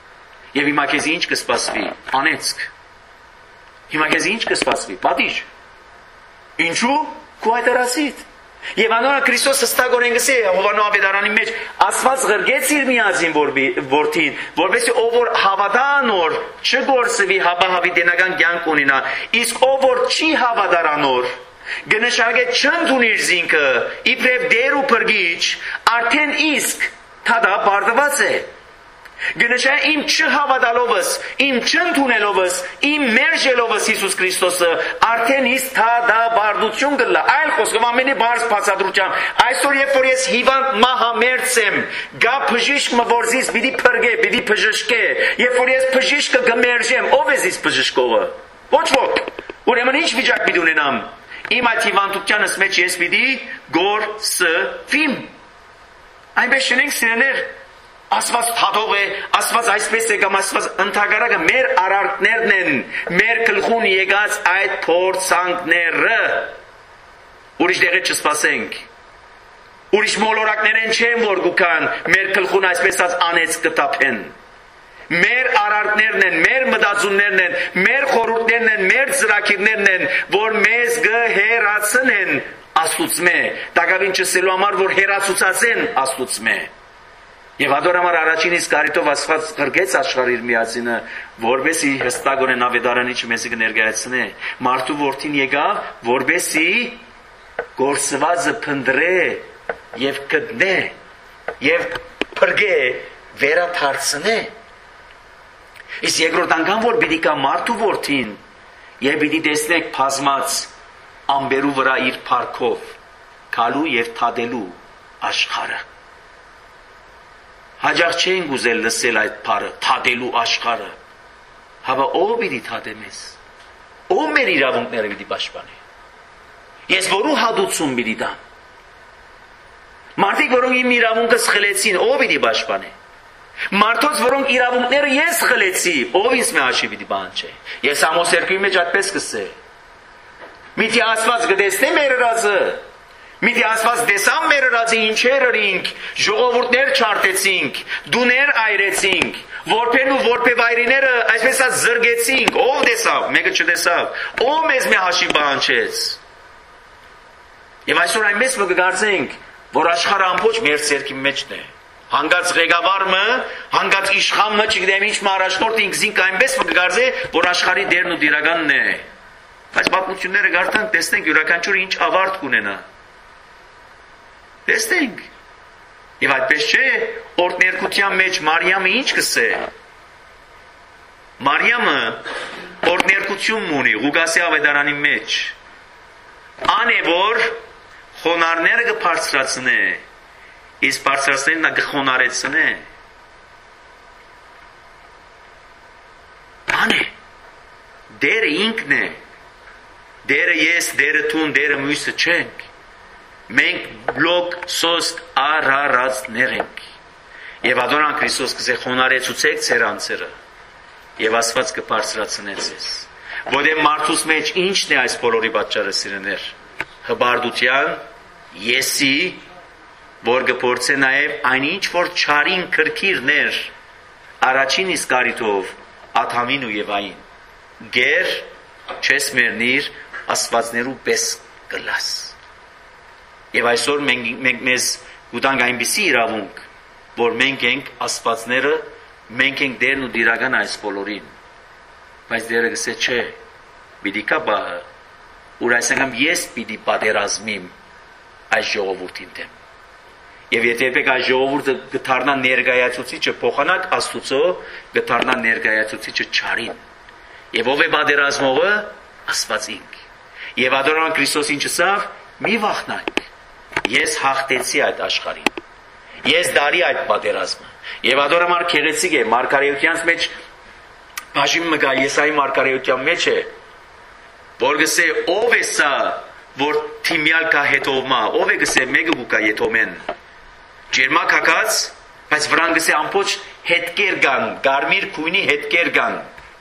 Եվ հիմա քեզ ինչ կսպասվի, անեծք։ Հիմա քեզ ինչ կսպասվի, պատիժ։ Ինչու՞, քո հայտարարիդ։ Եվ անոնը Քրիստոս հստակորեն գսե Հովանու ավետարանի մեջ Աստված ղրգեց իր միածին որդին, որովհետեւ ով որ հավատա անոր չգործվի հաբահավի դենական կյանք ունենա, իսկ ով որ չի հավատար անոր գնշագե չընդունի իր զինքը իբրև դեր ու փրկիչ, արդեն իսկ թադա բարձված է։ Գնշա իմ չհավատալովս, իմ չընդունելովս, իմ մերժելովս Հիսուս Քրիստոսը արդեն իսկ թադա բարդություն գլա։ Այլ խոսքով ամենի բարձ բացատրությամբ այսօր երբ որ ես հիվանդ մահամերձ եմ, գա բժիշկը որ զիս պիտի փրկե, պիտի բժշկե, երբ որ ես բժիշկը գմերժեմ, ով է զիս բժշկողը։ Ոչ ոք։ Ուրեմն ինչ վիճակ պիտի ունենամ։ Իմ այդ հիվանդությանս մեջ ես պիտի գործվիմ։ Այնպես չենք սիրելիներ, Աստված թաթող է, Աստված այսպես է կամ Աստված ընդհակառակը մեր արարքներն են, մեր գլխուն եկած այդ փորձանքները։ Ուրիշ դեղը չսպասենք։ Ուրիշ մոլորակներեն չեն որ գուքան մեր գլխուն այսպես անեց կտապեն։ Մեր արարքներն են, մեր մտածումներն են, մեր խորհուրդներն են, մեր ծրագիրներն են, որ մեզ գհերացնեն Աստծո։ Դակավին չսելու համար որ հերացուցացեն Աստծո։ Եվ ադորամար առաջին իսկ կարիտով Աստված ղրգեց աշխարհի իր միածինը, որբեսի հստակորեն ավետարանիչը մեզ կներկայացնե։ Մարդու որդին եկավ, որբեսի գործվածը փնտրե եւ գտնե եւ փրկե վերաթարցնե։ Իսկ երկրորդ անգամ որ պիտի կա մարդու որդին եւ պիտի տեսնեք բազմած ամբերու վրա իր փառքով քալու եւ թադելու աշխարհը։ Հաջող չենք ուզել լսել այդ բառը, թադելու աշխարհը։ Հավա ով պիտի թադե մեզ։ Ով մեր իրավունքները պիտի պաշտպանի։ Ես որու հատուցում պիտի տամ։ Մարդիկ որոնք իմ իրավունքը սխալեցին, ով պիտի պաշտպանի։ Մարդոց որոնք իրավունքները ես խլեցի, ով ինձ մի հաշիվ պիտի բանջի։ Ես Ամոս 2-ի մեջ այդպես կսե։ Միթի Աստված գտեսնե մեր հրազը։ Միթի Աստված տեսավ մեր հրազը ինչեր ըրինք, ժողովուրդներ չարտեցինք, դուներ այրեցինք, որբեն ու որբևայրիները այսպես զրգեցինք, ով տեսավ, մեկը չտեսավ, ով մեզ մի հաշիվ բանջեց։ Եվ այսօր այնպես կգարձենք, որ աշխարհը ամբողջ մեր ցերքի մեջն է։ Հանգած ղեկավարը, հանգած իշխանը, չգիտեմ ինչ առաջնորդը ինքզինք այնպես կգարձե, որ աշխարհի դերն ու դիրականն է։ Բայց պատմությունները գարտանք, տեսնենք յուրաքանչյուրը ինչ ավարտ կունենա։ Տեսնենք։ Եվ այդպես չէ, օրդներկության մեջ Մարիամը ինչ կսե։ Մարիամը օրդներկություն ունի Ղուկասի ավետարանի մեջ։ Ան է որ խոնարհները կբարձրացնե, իսկ բարձրացնելն նա կխոնարեցնե։ Ան է։ Դերը ինքն է։ Դերը ես, դերը տուն, դերը մյուսը չենք։ Մենք բլոկ սոսկ արարածներ ենք։ Եվ ադոնան Քրիստոս կսե խոնարեցուցեք ձեր անձերը եւ Աստված կբարձրացնե ձեզ։ Որտեղ մարդուս մեջ ինչն է այս բոլորի պատճառը սիրեներ։ Հբարդության, եսի, որ կփորձե նաեւ այնինչ որ չարին քրքիրներ առաջին իսկ կարիթով Ադամին ու Եվային։ Գեր չես մեռնիր Աստվածներու պես կլաս։ Եվ այսօր մենք մեզ ուտանք այնպիսի իրավունք, որ մենք ենք Աստվածները, մենք ենք դերն ու դիրական այս բոլորին։ Բայց դերը գսե չէ, պիտի կա բահը, ուր այս անգամ ես պիտի պատերազմիմ այս ժողովուրդին դեմ։ Եվ եթե եպեք այս ժողովուրդը գթարնա ներկայացուցիչը փոխանակ Աստուծո, գթարնա ներկայացուցիչը չարին։ Եվ ով է պատերազմողը, Աստված ինք։ Եվ ադորան Քրիստոս ինչ ասավ, մի վախնանք։ Ես հաղթեցի այդ աշխարհին։ Ես դարի այդ պատերազմը։ Եվ ադորամար քեղեցիկ է Մարգարեությանց մեջ բաժին մգա Եսայի Մարգարեության մեջ է, որ գսե ով է սա, որ թիմյալ կա հետովմա, ով է գսե մեկը գուկա եթոմեն։ Ջերմակ հակած, բայց վրան գսե ամբողջ հետքեր կան, գարմիր քույնի հետքեր կան։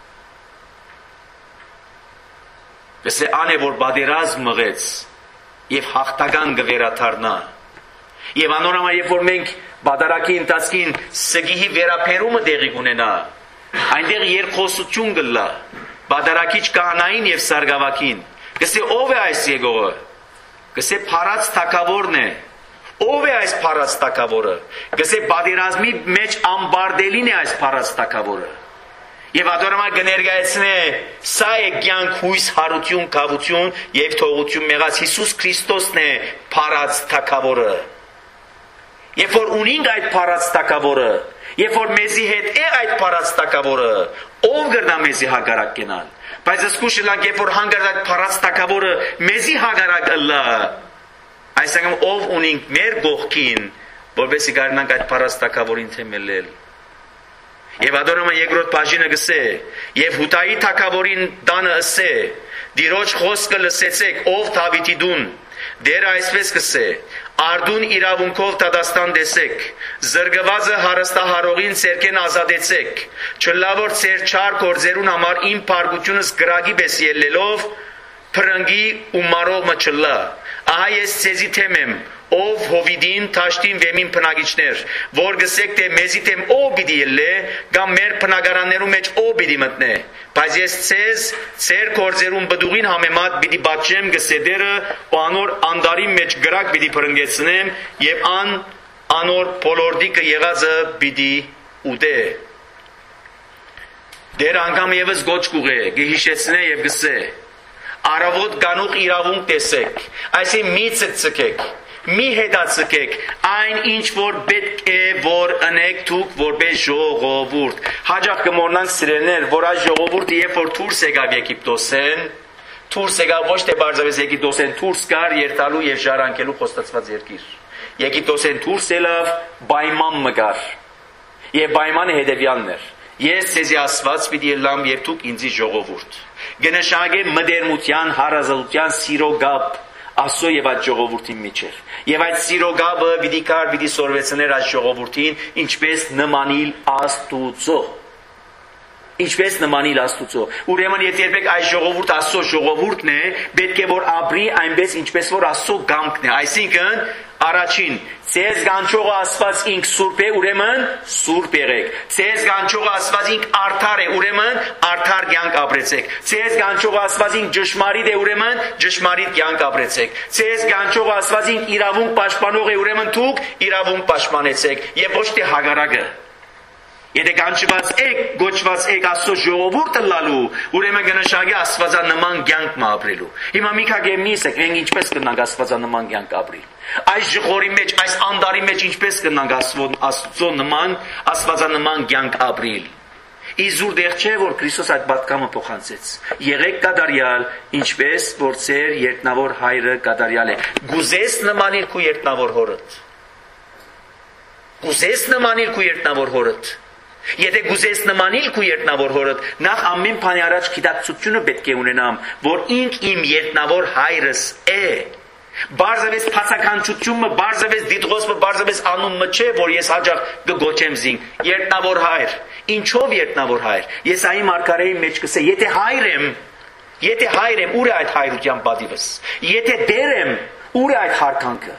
Գսե ան է որ պատերազմ մղեց եւ հաղթական գվերաթարնա։ Եվ անորոմա երբ որ մենք բادرակի ընթացքին սգիհի վերապերումը տեղի կունենա, Այնտեղ երկխոսություն գլա, բادرակիչ կահանային եւ սարգավակին։ Գսե ով է այս եկողը։ Գսե փարած թակավորն է։ Ով է այս փարած թակավորը։ Գսե բادرազմի մեջ ամբարդելին է այս փարած թակավորը։ Եվ ադորամա կներկայացնե սա է կյանք, հույս, հարություն, կավություն եւ թողություն մեղած Հիսուս Քրիստոսն է փարած թակավորը։ Երբ որ ունենք այդ փարած թակավորը, երբ որ մեզի հետ է այդ փարած թակավորը, ով կգնա մեզի հագարակ կենալ։ Բայց զսկուշլանք երբ որ հանգարած այդ փարած թակավորը մեզի հագարակ ըլլա, այսինքն ով ունենք մեր գողքին, որովհետեւ կարողանանք այդ փարած թակավորին թեմելել։ Եվ ադորամը երկրորդ բաժինը գսե, եւ հուտայի թակավորին դանը ըսե, դիրոջ խոսքը լսեցեք, ով Դավիթի դուն, դերը այսպես գսե, արդուն իրավունքով դատաստան տեսեք, զրկվածը հարստահարողին ցերկեն ազատեցեք, չլավոր ցեր չար գործերուն համար իմ փարգությունս գրագի պես ելլելով, փրնգի ու մարողը չլա, ահա ես ցեզի թեմեմ, ով հովիդին, թաշտին, վեմին փնագիչներ, որ գսեք թե մեզի թեմ ով պիտի ելլե, կամ մեր փնագարաններու մեջ ով պիտի մտնե, բայց ես ցեզ ցեր գործերուն բդուղին համեմատ պիտի բաճեմ գսեդերը, ու անոր անդարի մեջ գրակ պիտի փրնգեցնեմ, եւ անոր բոլորդիկը եղածը պիտի ուտե։ Դեր անգամ եւս գոչ կուղե, գհիշեցնե եւ գսե, արավոտ գանուխ իրավունք տեսեք, այսի մի ցկցկեք, մի հետացկեք, այն ինչ որ պետք է որ ընեք դուք որպես ժողովուրդ։ Հաջող կմոռնանք սիրելիներ, որ այս ժողովուրդը երբ որ դուրս եկավ Եգիպտոսեն, դուրս եկավ ոչ թե բարձրապես Եգիպտոսեն դուրս գար երթալու եւ ժառանգելու խոստացված երկիր։ Եգիպտոսեն դուրս ելավ պայման մգար։ Եվ պայմանը հետեւյալն էր. Ես ցեզի Աստված պիտի ելամ եւ դուք ինձի ժողովուրդ։ Գնշագե մդերմության, հարազատության սիրո գապ Աստծո եւ այդ ժողովրդի միջև։ Եվ այդ սիրո գաբը պիտի կար, պիտի սորվեցներ այդ ժողովրդին, ինչպես նմանիլ Աստուծո։ Ինչպես նմանիլ Աստուծո։ Ուրեմն եթե երբեք այս ժողովուրդը Աստծո ժողովուրդն է, պետք է որ ապրի այնպես ինչպես որ Աստծո գամքն է։ Այսինքն առաջին, ցեզ գանչողը Աստված ինք սուրբ է, ուրեմն սուրբ եղեք։ Ցեզ գանչողը Աստված ինք արդար է, ուրեմն արդար կյանք ապրեցեք։ Ցեզ գանչողը Աստված ինք ճշմարիտ է, ուրեմն ճշմարիտ կյանք ապրեցեք։ Ցեզ գանչողը Աստված ինք իրավունք պաշտպանող է, ուրեմն դուք իրավունք պաշտպանեցեք, եւ ոչ թե հագարակը։ Եթե կանչված եք, գոչված եք Աստծո ժողովուրդը լալու, ուրեմն կնշանակի աստվածանման կյանք ապրելու։ Հիմա մի քանի գեմնիսեք, մենք ինչպես կնանք աստվածանման կյանք ապրել։ Այս ժողովրդի մեջ, այս անդարի մեջ ինչպես կնանք Աստծո նման, աստվածանման կյանք ապրել։ Իզուր դեղ չէ, որ Քրիստոս այդ պատկամը փոխանցեց։ Եղեք կատարյալ, ինչպես որ ձեր երկնավոր հայրը կատարյալ է։ Գուզես նմանիր քու երկնավոր հորդ։ Գուզես նմանիր քու երկնավոր հորդ։ Եթե գուզես նմանիլ քու երկնավոր հորդ, նախ ամեն բանի առաջ գիտակցությունը պետք է ունենամ, որ ինք իմ երկնավոր հայրս է։ Բարձրապես փացականչությունը, բարձրապես դիտողը, բարձրապես անունը չէ, որ ես հաջող կգոչեմ զին, երկնավոր հայր։ Ինչով երկնավոր հայր։ Եսայի մարգարեի մեջ կսե, եթե հայր եմ, ուր է այդ հայրության պատիվս։ Եթե դեր եմ, ուր է այդ հարկանքը։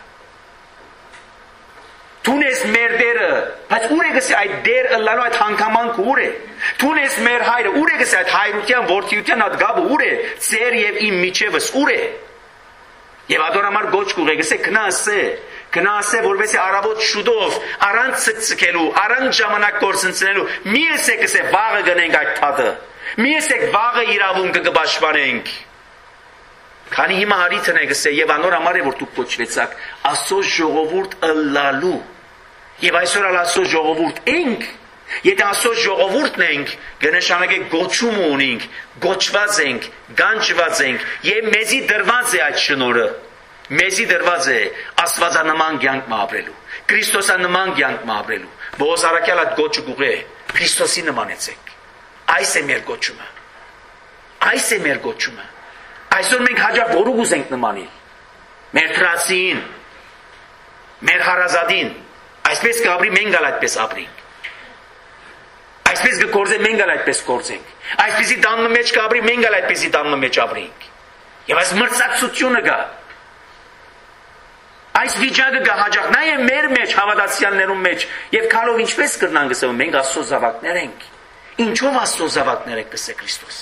Դուն ես մեր դերը, բայց ուր է գսե այդ դեր ըլլալու այդ հանգամանքը ուր է։ Դուն ես մեր հայրը, ուր է գսե այդ հայրության, որդիության այդ գաբը ուր է։ Ձեր եւ իմ միջևս ուր է։ Եվ ադորամար գոչ կուղե գսե քնասե, որովհետեւ արավոտ շուտով, առանց ցկցկելու, առանց ժամանակ կորցնցնելու, մի եսեք գսե վաղը գնենք այդ թաթը։ Մի եսեք վաղը իրավունքը կպաշտպանենք։ Քանի հիմա հարիթն է գսե եւ անոր համար է որ դուք կոչվեցաք Աստծո ժողովուրդ ըլլալու։ Եվ այսօր Աստծո ժողովուրդ ենք, եթե Աստծո ժողովուրդն ենք, կնշանակե գոչում ունենք, գոչված ենք, գանչված ենք, եւ մեզի դրված է այդ շնորհը։ Մեզի դրված է աստվածանման կյանք ապրելու, Քրիստոսանման կյանք ապրելու։ Բոս արաքյալ այդ գոչը գուղե, Քրիստոսի նմանեցեք։ Այս է մեր գոչումը։ Այս է մեր գոչումը։ Այսօր մենք հաջող որու գուզենք նմանիլ։ Մեր թրացին, մեր հարազատին, այսպես կապրի մենք ալ այդպես ապրենք։ Այսպես կգործենք մենք ալ այդպես գործենք։ Այսպեսի տաննը մեջ կապրի մենք ալ այդպեսի տաննը մեջ ապրենք։ Եվ այս մրցակցությունը կա։ Այս վիճակը կա հաջող նաև մեր մեջ հավատացյալներում մեջ եւ քալով ինչպես կրնանք ասում մենք Աստծո զավակներ ենք։ Ինչով Աստծո զավակներ եք կսե Քրիստոս։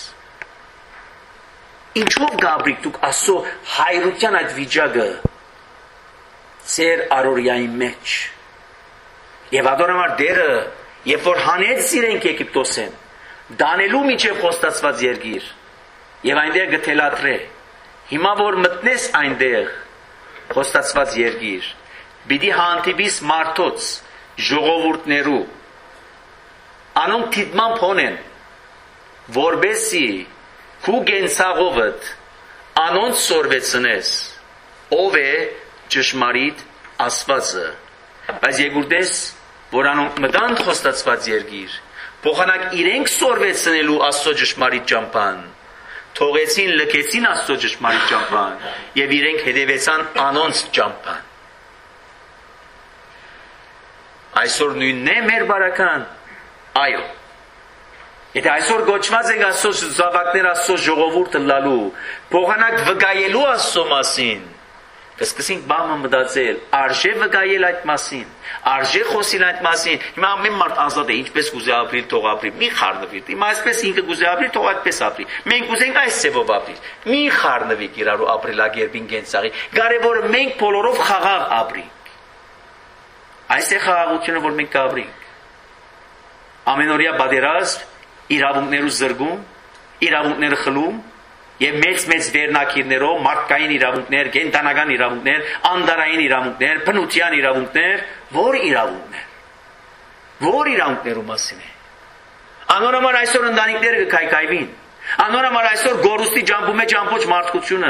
Ինչով գաբրիկ դուք Աստծո հայրության այդ վիճակը ծեր արորիայի մեջ։ Եվ ադորամար դերը, երբ որ հանեց իրենք Եգիպտոսեն, դանելու միջև խոստացված երկիր, եւ այնտեղ գտելատրե, հիմա որ մտնես այնտեղ խոստացված երկիր, պիտի հանդիպիս մարդոց, ժողովուրդներու, անոնք թիդման փոնեն, որբեսի քու գենցաղովդ անոնց սորվեցնես, ով է ճշմարիտ Աստվածը։ Բայց եկուրտես, որ անոնք մտան խոստացված երկիր, փոխանակ իրենք սորվեցնելու Աստծո ճշմարիտ ճամփան, թողեցին լքեցին Աստծո ճշմարիտ ճամփան եւ իրենք հետևեցան անոնց ճամփան։ Այսօր նույնն է մեր բարական։ Այո։ Եթե այսօր գոչված ենք Աստծո զավակներ, Աստծո ժողովուրդը լալու, փոխանակ վկայելու Աստծո մասին, կսկսենք բամը մտածել, արժե վկայել այդ մասին, արժե խոսել այդ մասին։ Հիմա ամեն մարդ ազատ է, ինչպես կուզե ապրի, թող ապրի, մի խառնվի։ Հիմա այսպես ինքը կուզե ապրի, թող այդպես ապրի։ Մենք կուզենք այս ձևով ապրի։ Մի խառնվի իրարու ապրելակերպին կենցաղի։ Կարևորը մենք բոլորով խաղաղ ապրենք։ Այս է խաղաղությունը, որ մենք կապրենք։ Ամենօրյա պատերազմ, իրավունքներու զրկում, իրավունքները խլում, եւ մեծ վերնակիրներով մարդկային իրավունքներ, կենտանական իրավունքներ, անդարային իրավունքներ, բնության իրավունքներ, որ իրավունքներ։ Որ իրավունքներու մասին է։ Անորոմար այսօր ընտանիքները կքայքայվին։ Անորոմար այսօր գորուստի ջամփում է ջամփոչ մարդկությունը։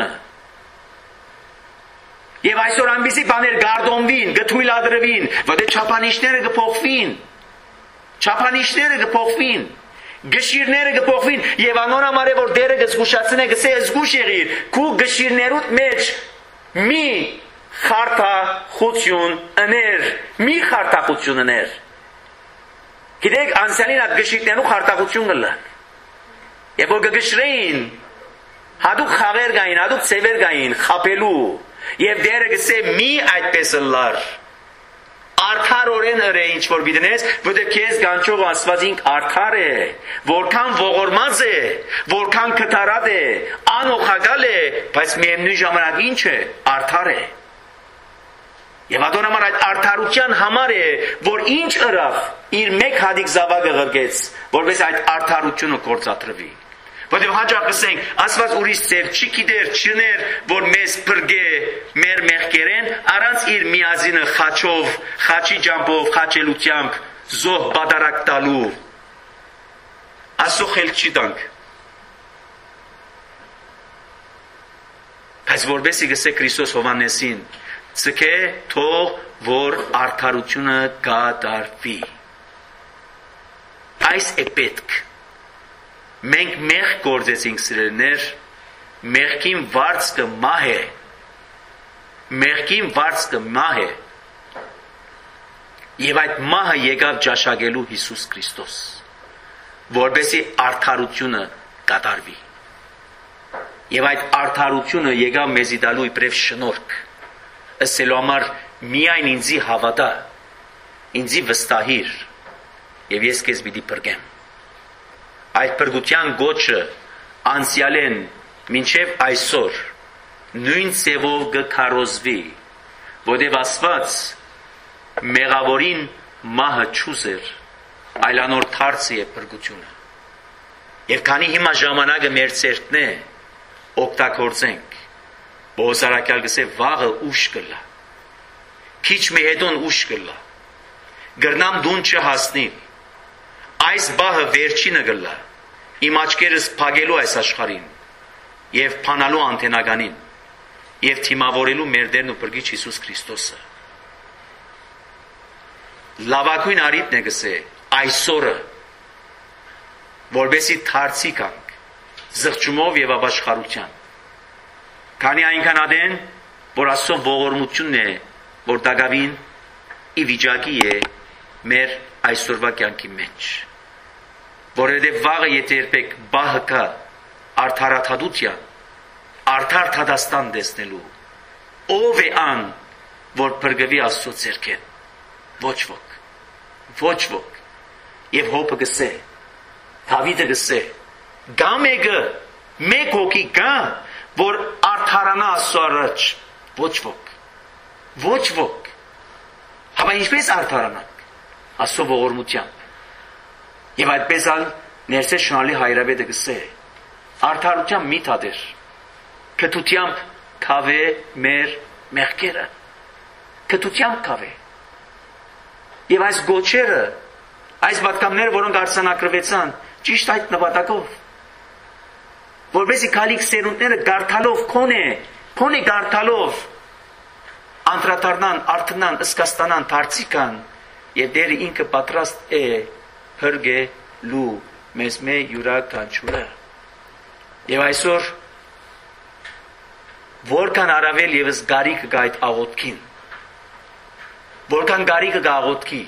Եվ այսօր ամբիսի բաներ գարդոնվին, գթույլադրվին, որտե չափանիշները կփոխվին։ Չափանիշները կփոխվին։ Գշիրները կփոխվին եւ անորոմար է որ դերը գզգուշացնե գսե զգուշ եղիր քու գշիրներուտ մեջ մի խարտախություն ըներ մի խարտախություն ըներ գիտեք անցյալին այդ գշիրներու խարտախություն գլա եւ որ գշրեին հադուկ խաղեր գային հադուկ ծևեր գային խապելու եւ դերը գսե մի այդպես լար Արդարորեն ըրե ինչ որ բիդնես, որտեղ քեզ գանչող Աստվածին արդար է, որքան ողորմած է, որքան կտարած է, անօխակալ է, բայց միևնույն ժամանակ ինչ է, արդար է։ Եվ ադոնամար այդ արդարության համար է, որ ինչ ըրավ իր մեկ հատիկ զավակը ղրկեց, որպես այդ արդարությունը գործադրվի։ Որտեղ հաջող կսենք, Աստված ուրիշ ծեր չի գիտեր, չներ, որ մեզ բրգե մեր մեղքերեն, առանց իր միազինը խաչով, խաչի ջամփով, խաչելությամբ, զոհ բադարակ տալու։ Աստծո խելք չի տանք։ Բայց որբեսի գսե Քրիստոս Հովանեսին, ցկե թող որ արդարությունը կատարվի։ Այս է պետք։ Մենք մեղ գործեցինք սիրելիներ, մեղքին վարձքը մահ է, մեղքին վարձքը մահ է, և այդ մահը եկավ ճաշակելու Հիսուս Քրիստոս, որպեսզի արդարությունը կատարվի, և այդ արդարությունը եկավ մեզի տալու իբրև շնորհք, ըսելու համար միայն ինձի հավատա, ինձի վստահիր, և ես քեզ պիտի փրկեմ։ Այդ փրկության գոչը անցյալեն մինչև այսօր նույն ձևով կքարոզվի, որտեղ Աստված մեղավորին մահը չուզեր, այլ անոր դարձի է փրկությունը։ Եվ քանի հիմա ժամանակը մեր ծերտն է, օգտագործենք, Բոհոսարակյալ գսե վաղը ուշ կլա, քիչ մի հետոն ուշ կլա, գրնամ դուն չհասնի, այս բահը վերջինը գլա, իմ աչքերս փագելու այս աշխարհին եւ փանալու անտենականին եւ թիմավորելու մեր Տերն ու Փրկիչ Հիսուս Քրիստոսը։ Լավագույն արիտն է գսե այսօրը, որբեսի դարձի կանք զղջումով եւ ապաշխարության։ Քանի այնքան ադեն, որ Աստծո ողորմությունն է, որ դակավին ի վիճակի է մեր այսօրվա կյանքի մեջ։ Որովհետև վաղը եթե երբեք բահը կա արդարադատության, արդար դատաստան տեսնելու, ով է ան, որ փրկվի Աստծո ձեռքեն, ոչ ոք, եւ հոպը գսե, Դավիթը գսե գա մեկը մեկ հոգի գա որ արդարանա Աստծո առաջ ոչ ոք Հապա ինչպես արդարանանք Աստծո ողորմությամբ Եվ այդպես ալ ներսես շնորհալի հայրաբեդը գսե արդարությամբ մի թադեր կթությամբ կավե մեր մեղքերը կթությամբ կավե Եվ այս գոչերը այս պատկամները որոնք արձանագրվեցան ճիշտ այդ նպատակով որպեսզի քալիք սերունդները գարթալով քոնե գարթալով անդրադառնան արթնան ըսկաստանան դարձիկան եւ դերը ինքը պատրաստ է հրգելու մեզ մե յուրաքանչյուրը եւ այսօր որքան արավել եւս գարիկը գա այդ աղոթքին որքան գարիկը գա աղոթքի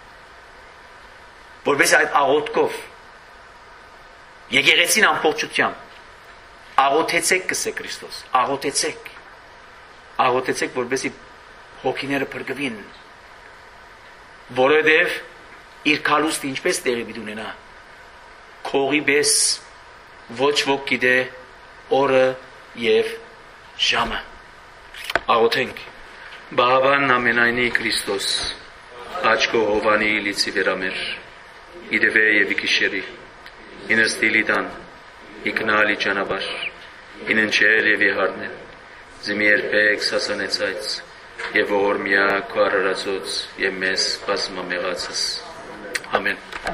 որպես այդ աղոթքով եկեղեցին ամբողջությամբ աղոթեցեք կսե Քրիստոս աղոթեցեք որպեսզի հոգիները փրկվին որովհետև իր քալուստը ինչպես տեղի պիտի ունենա քողի պես ոչ ոք գիտե օրը եւ ժամը աղոթենք Բահավան ամենայնի Քրիստոս աչքո հովանի լիցի վերամեր իդևե եւ իքիշերի ինստիլիդան իգնալի ճանապարհ ինընչեր եւ իհարնեն զմիերբեք սասանեցած եւ ողորմյա քարարածոց եւ մեզ բազմամեղացս ամեն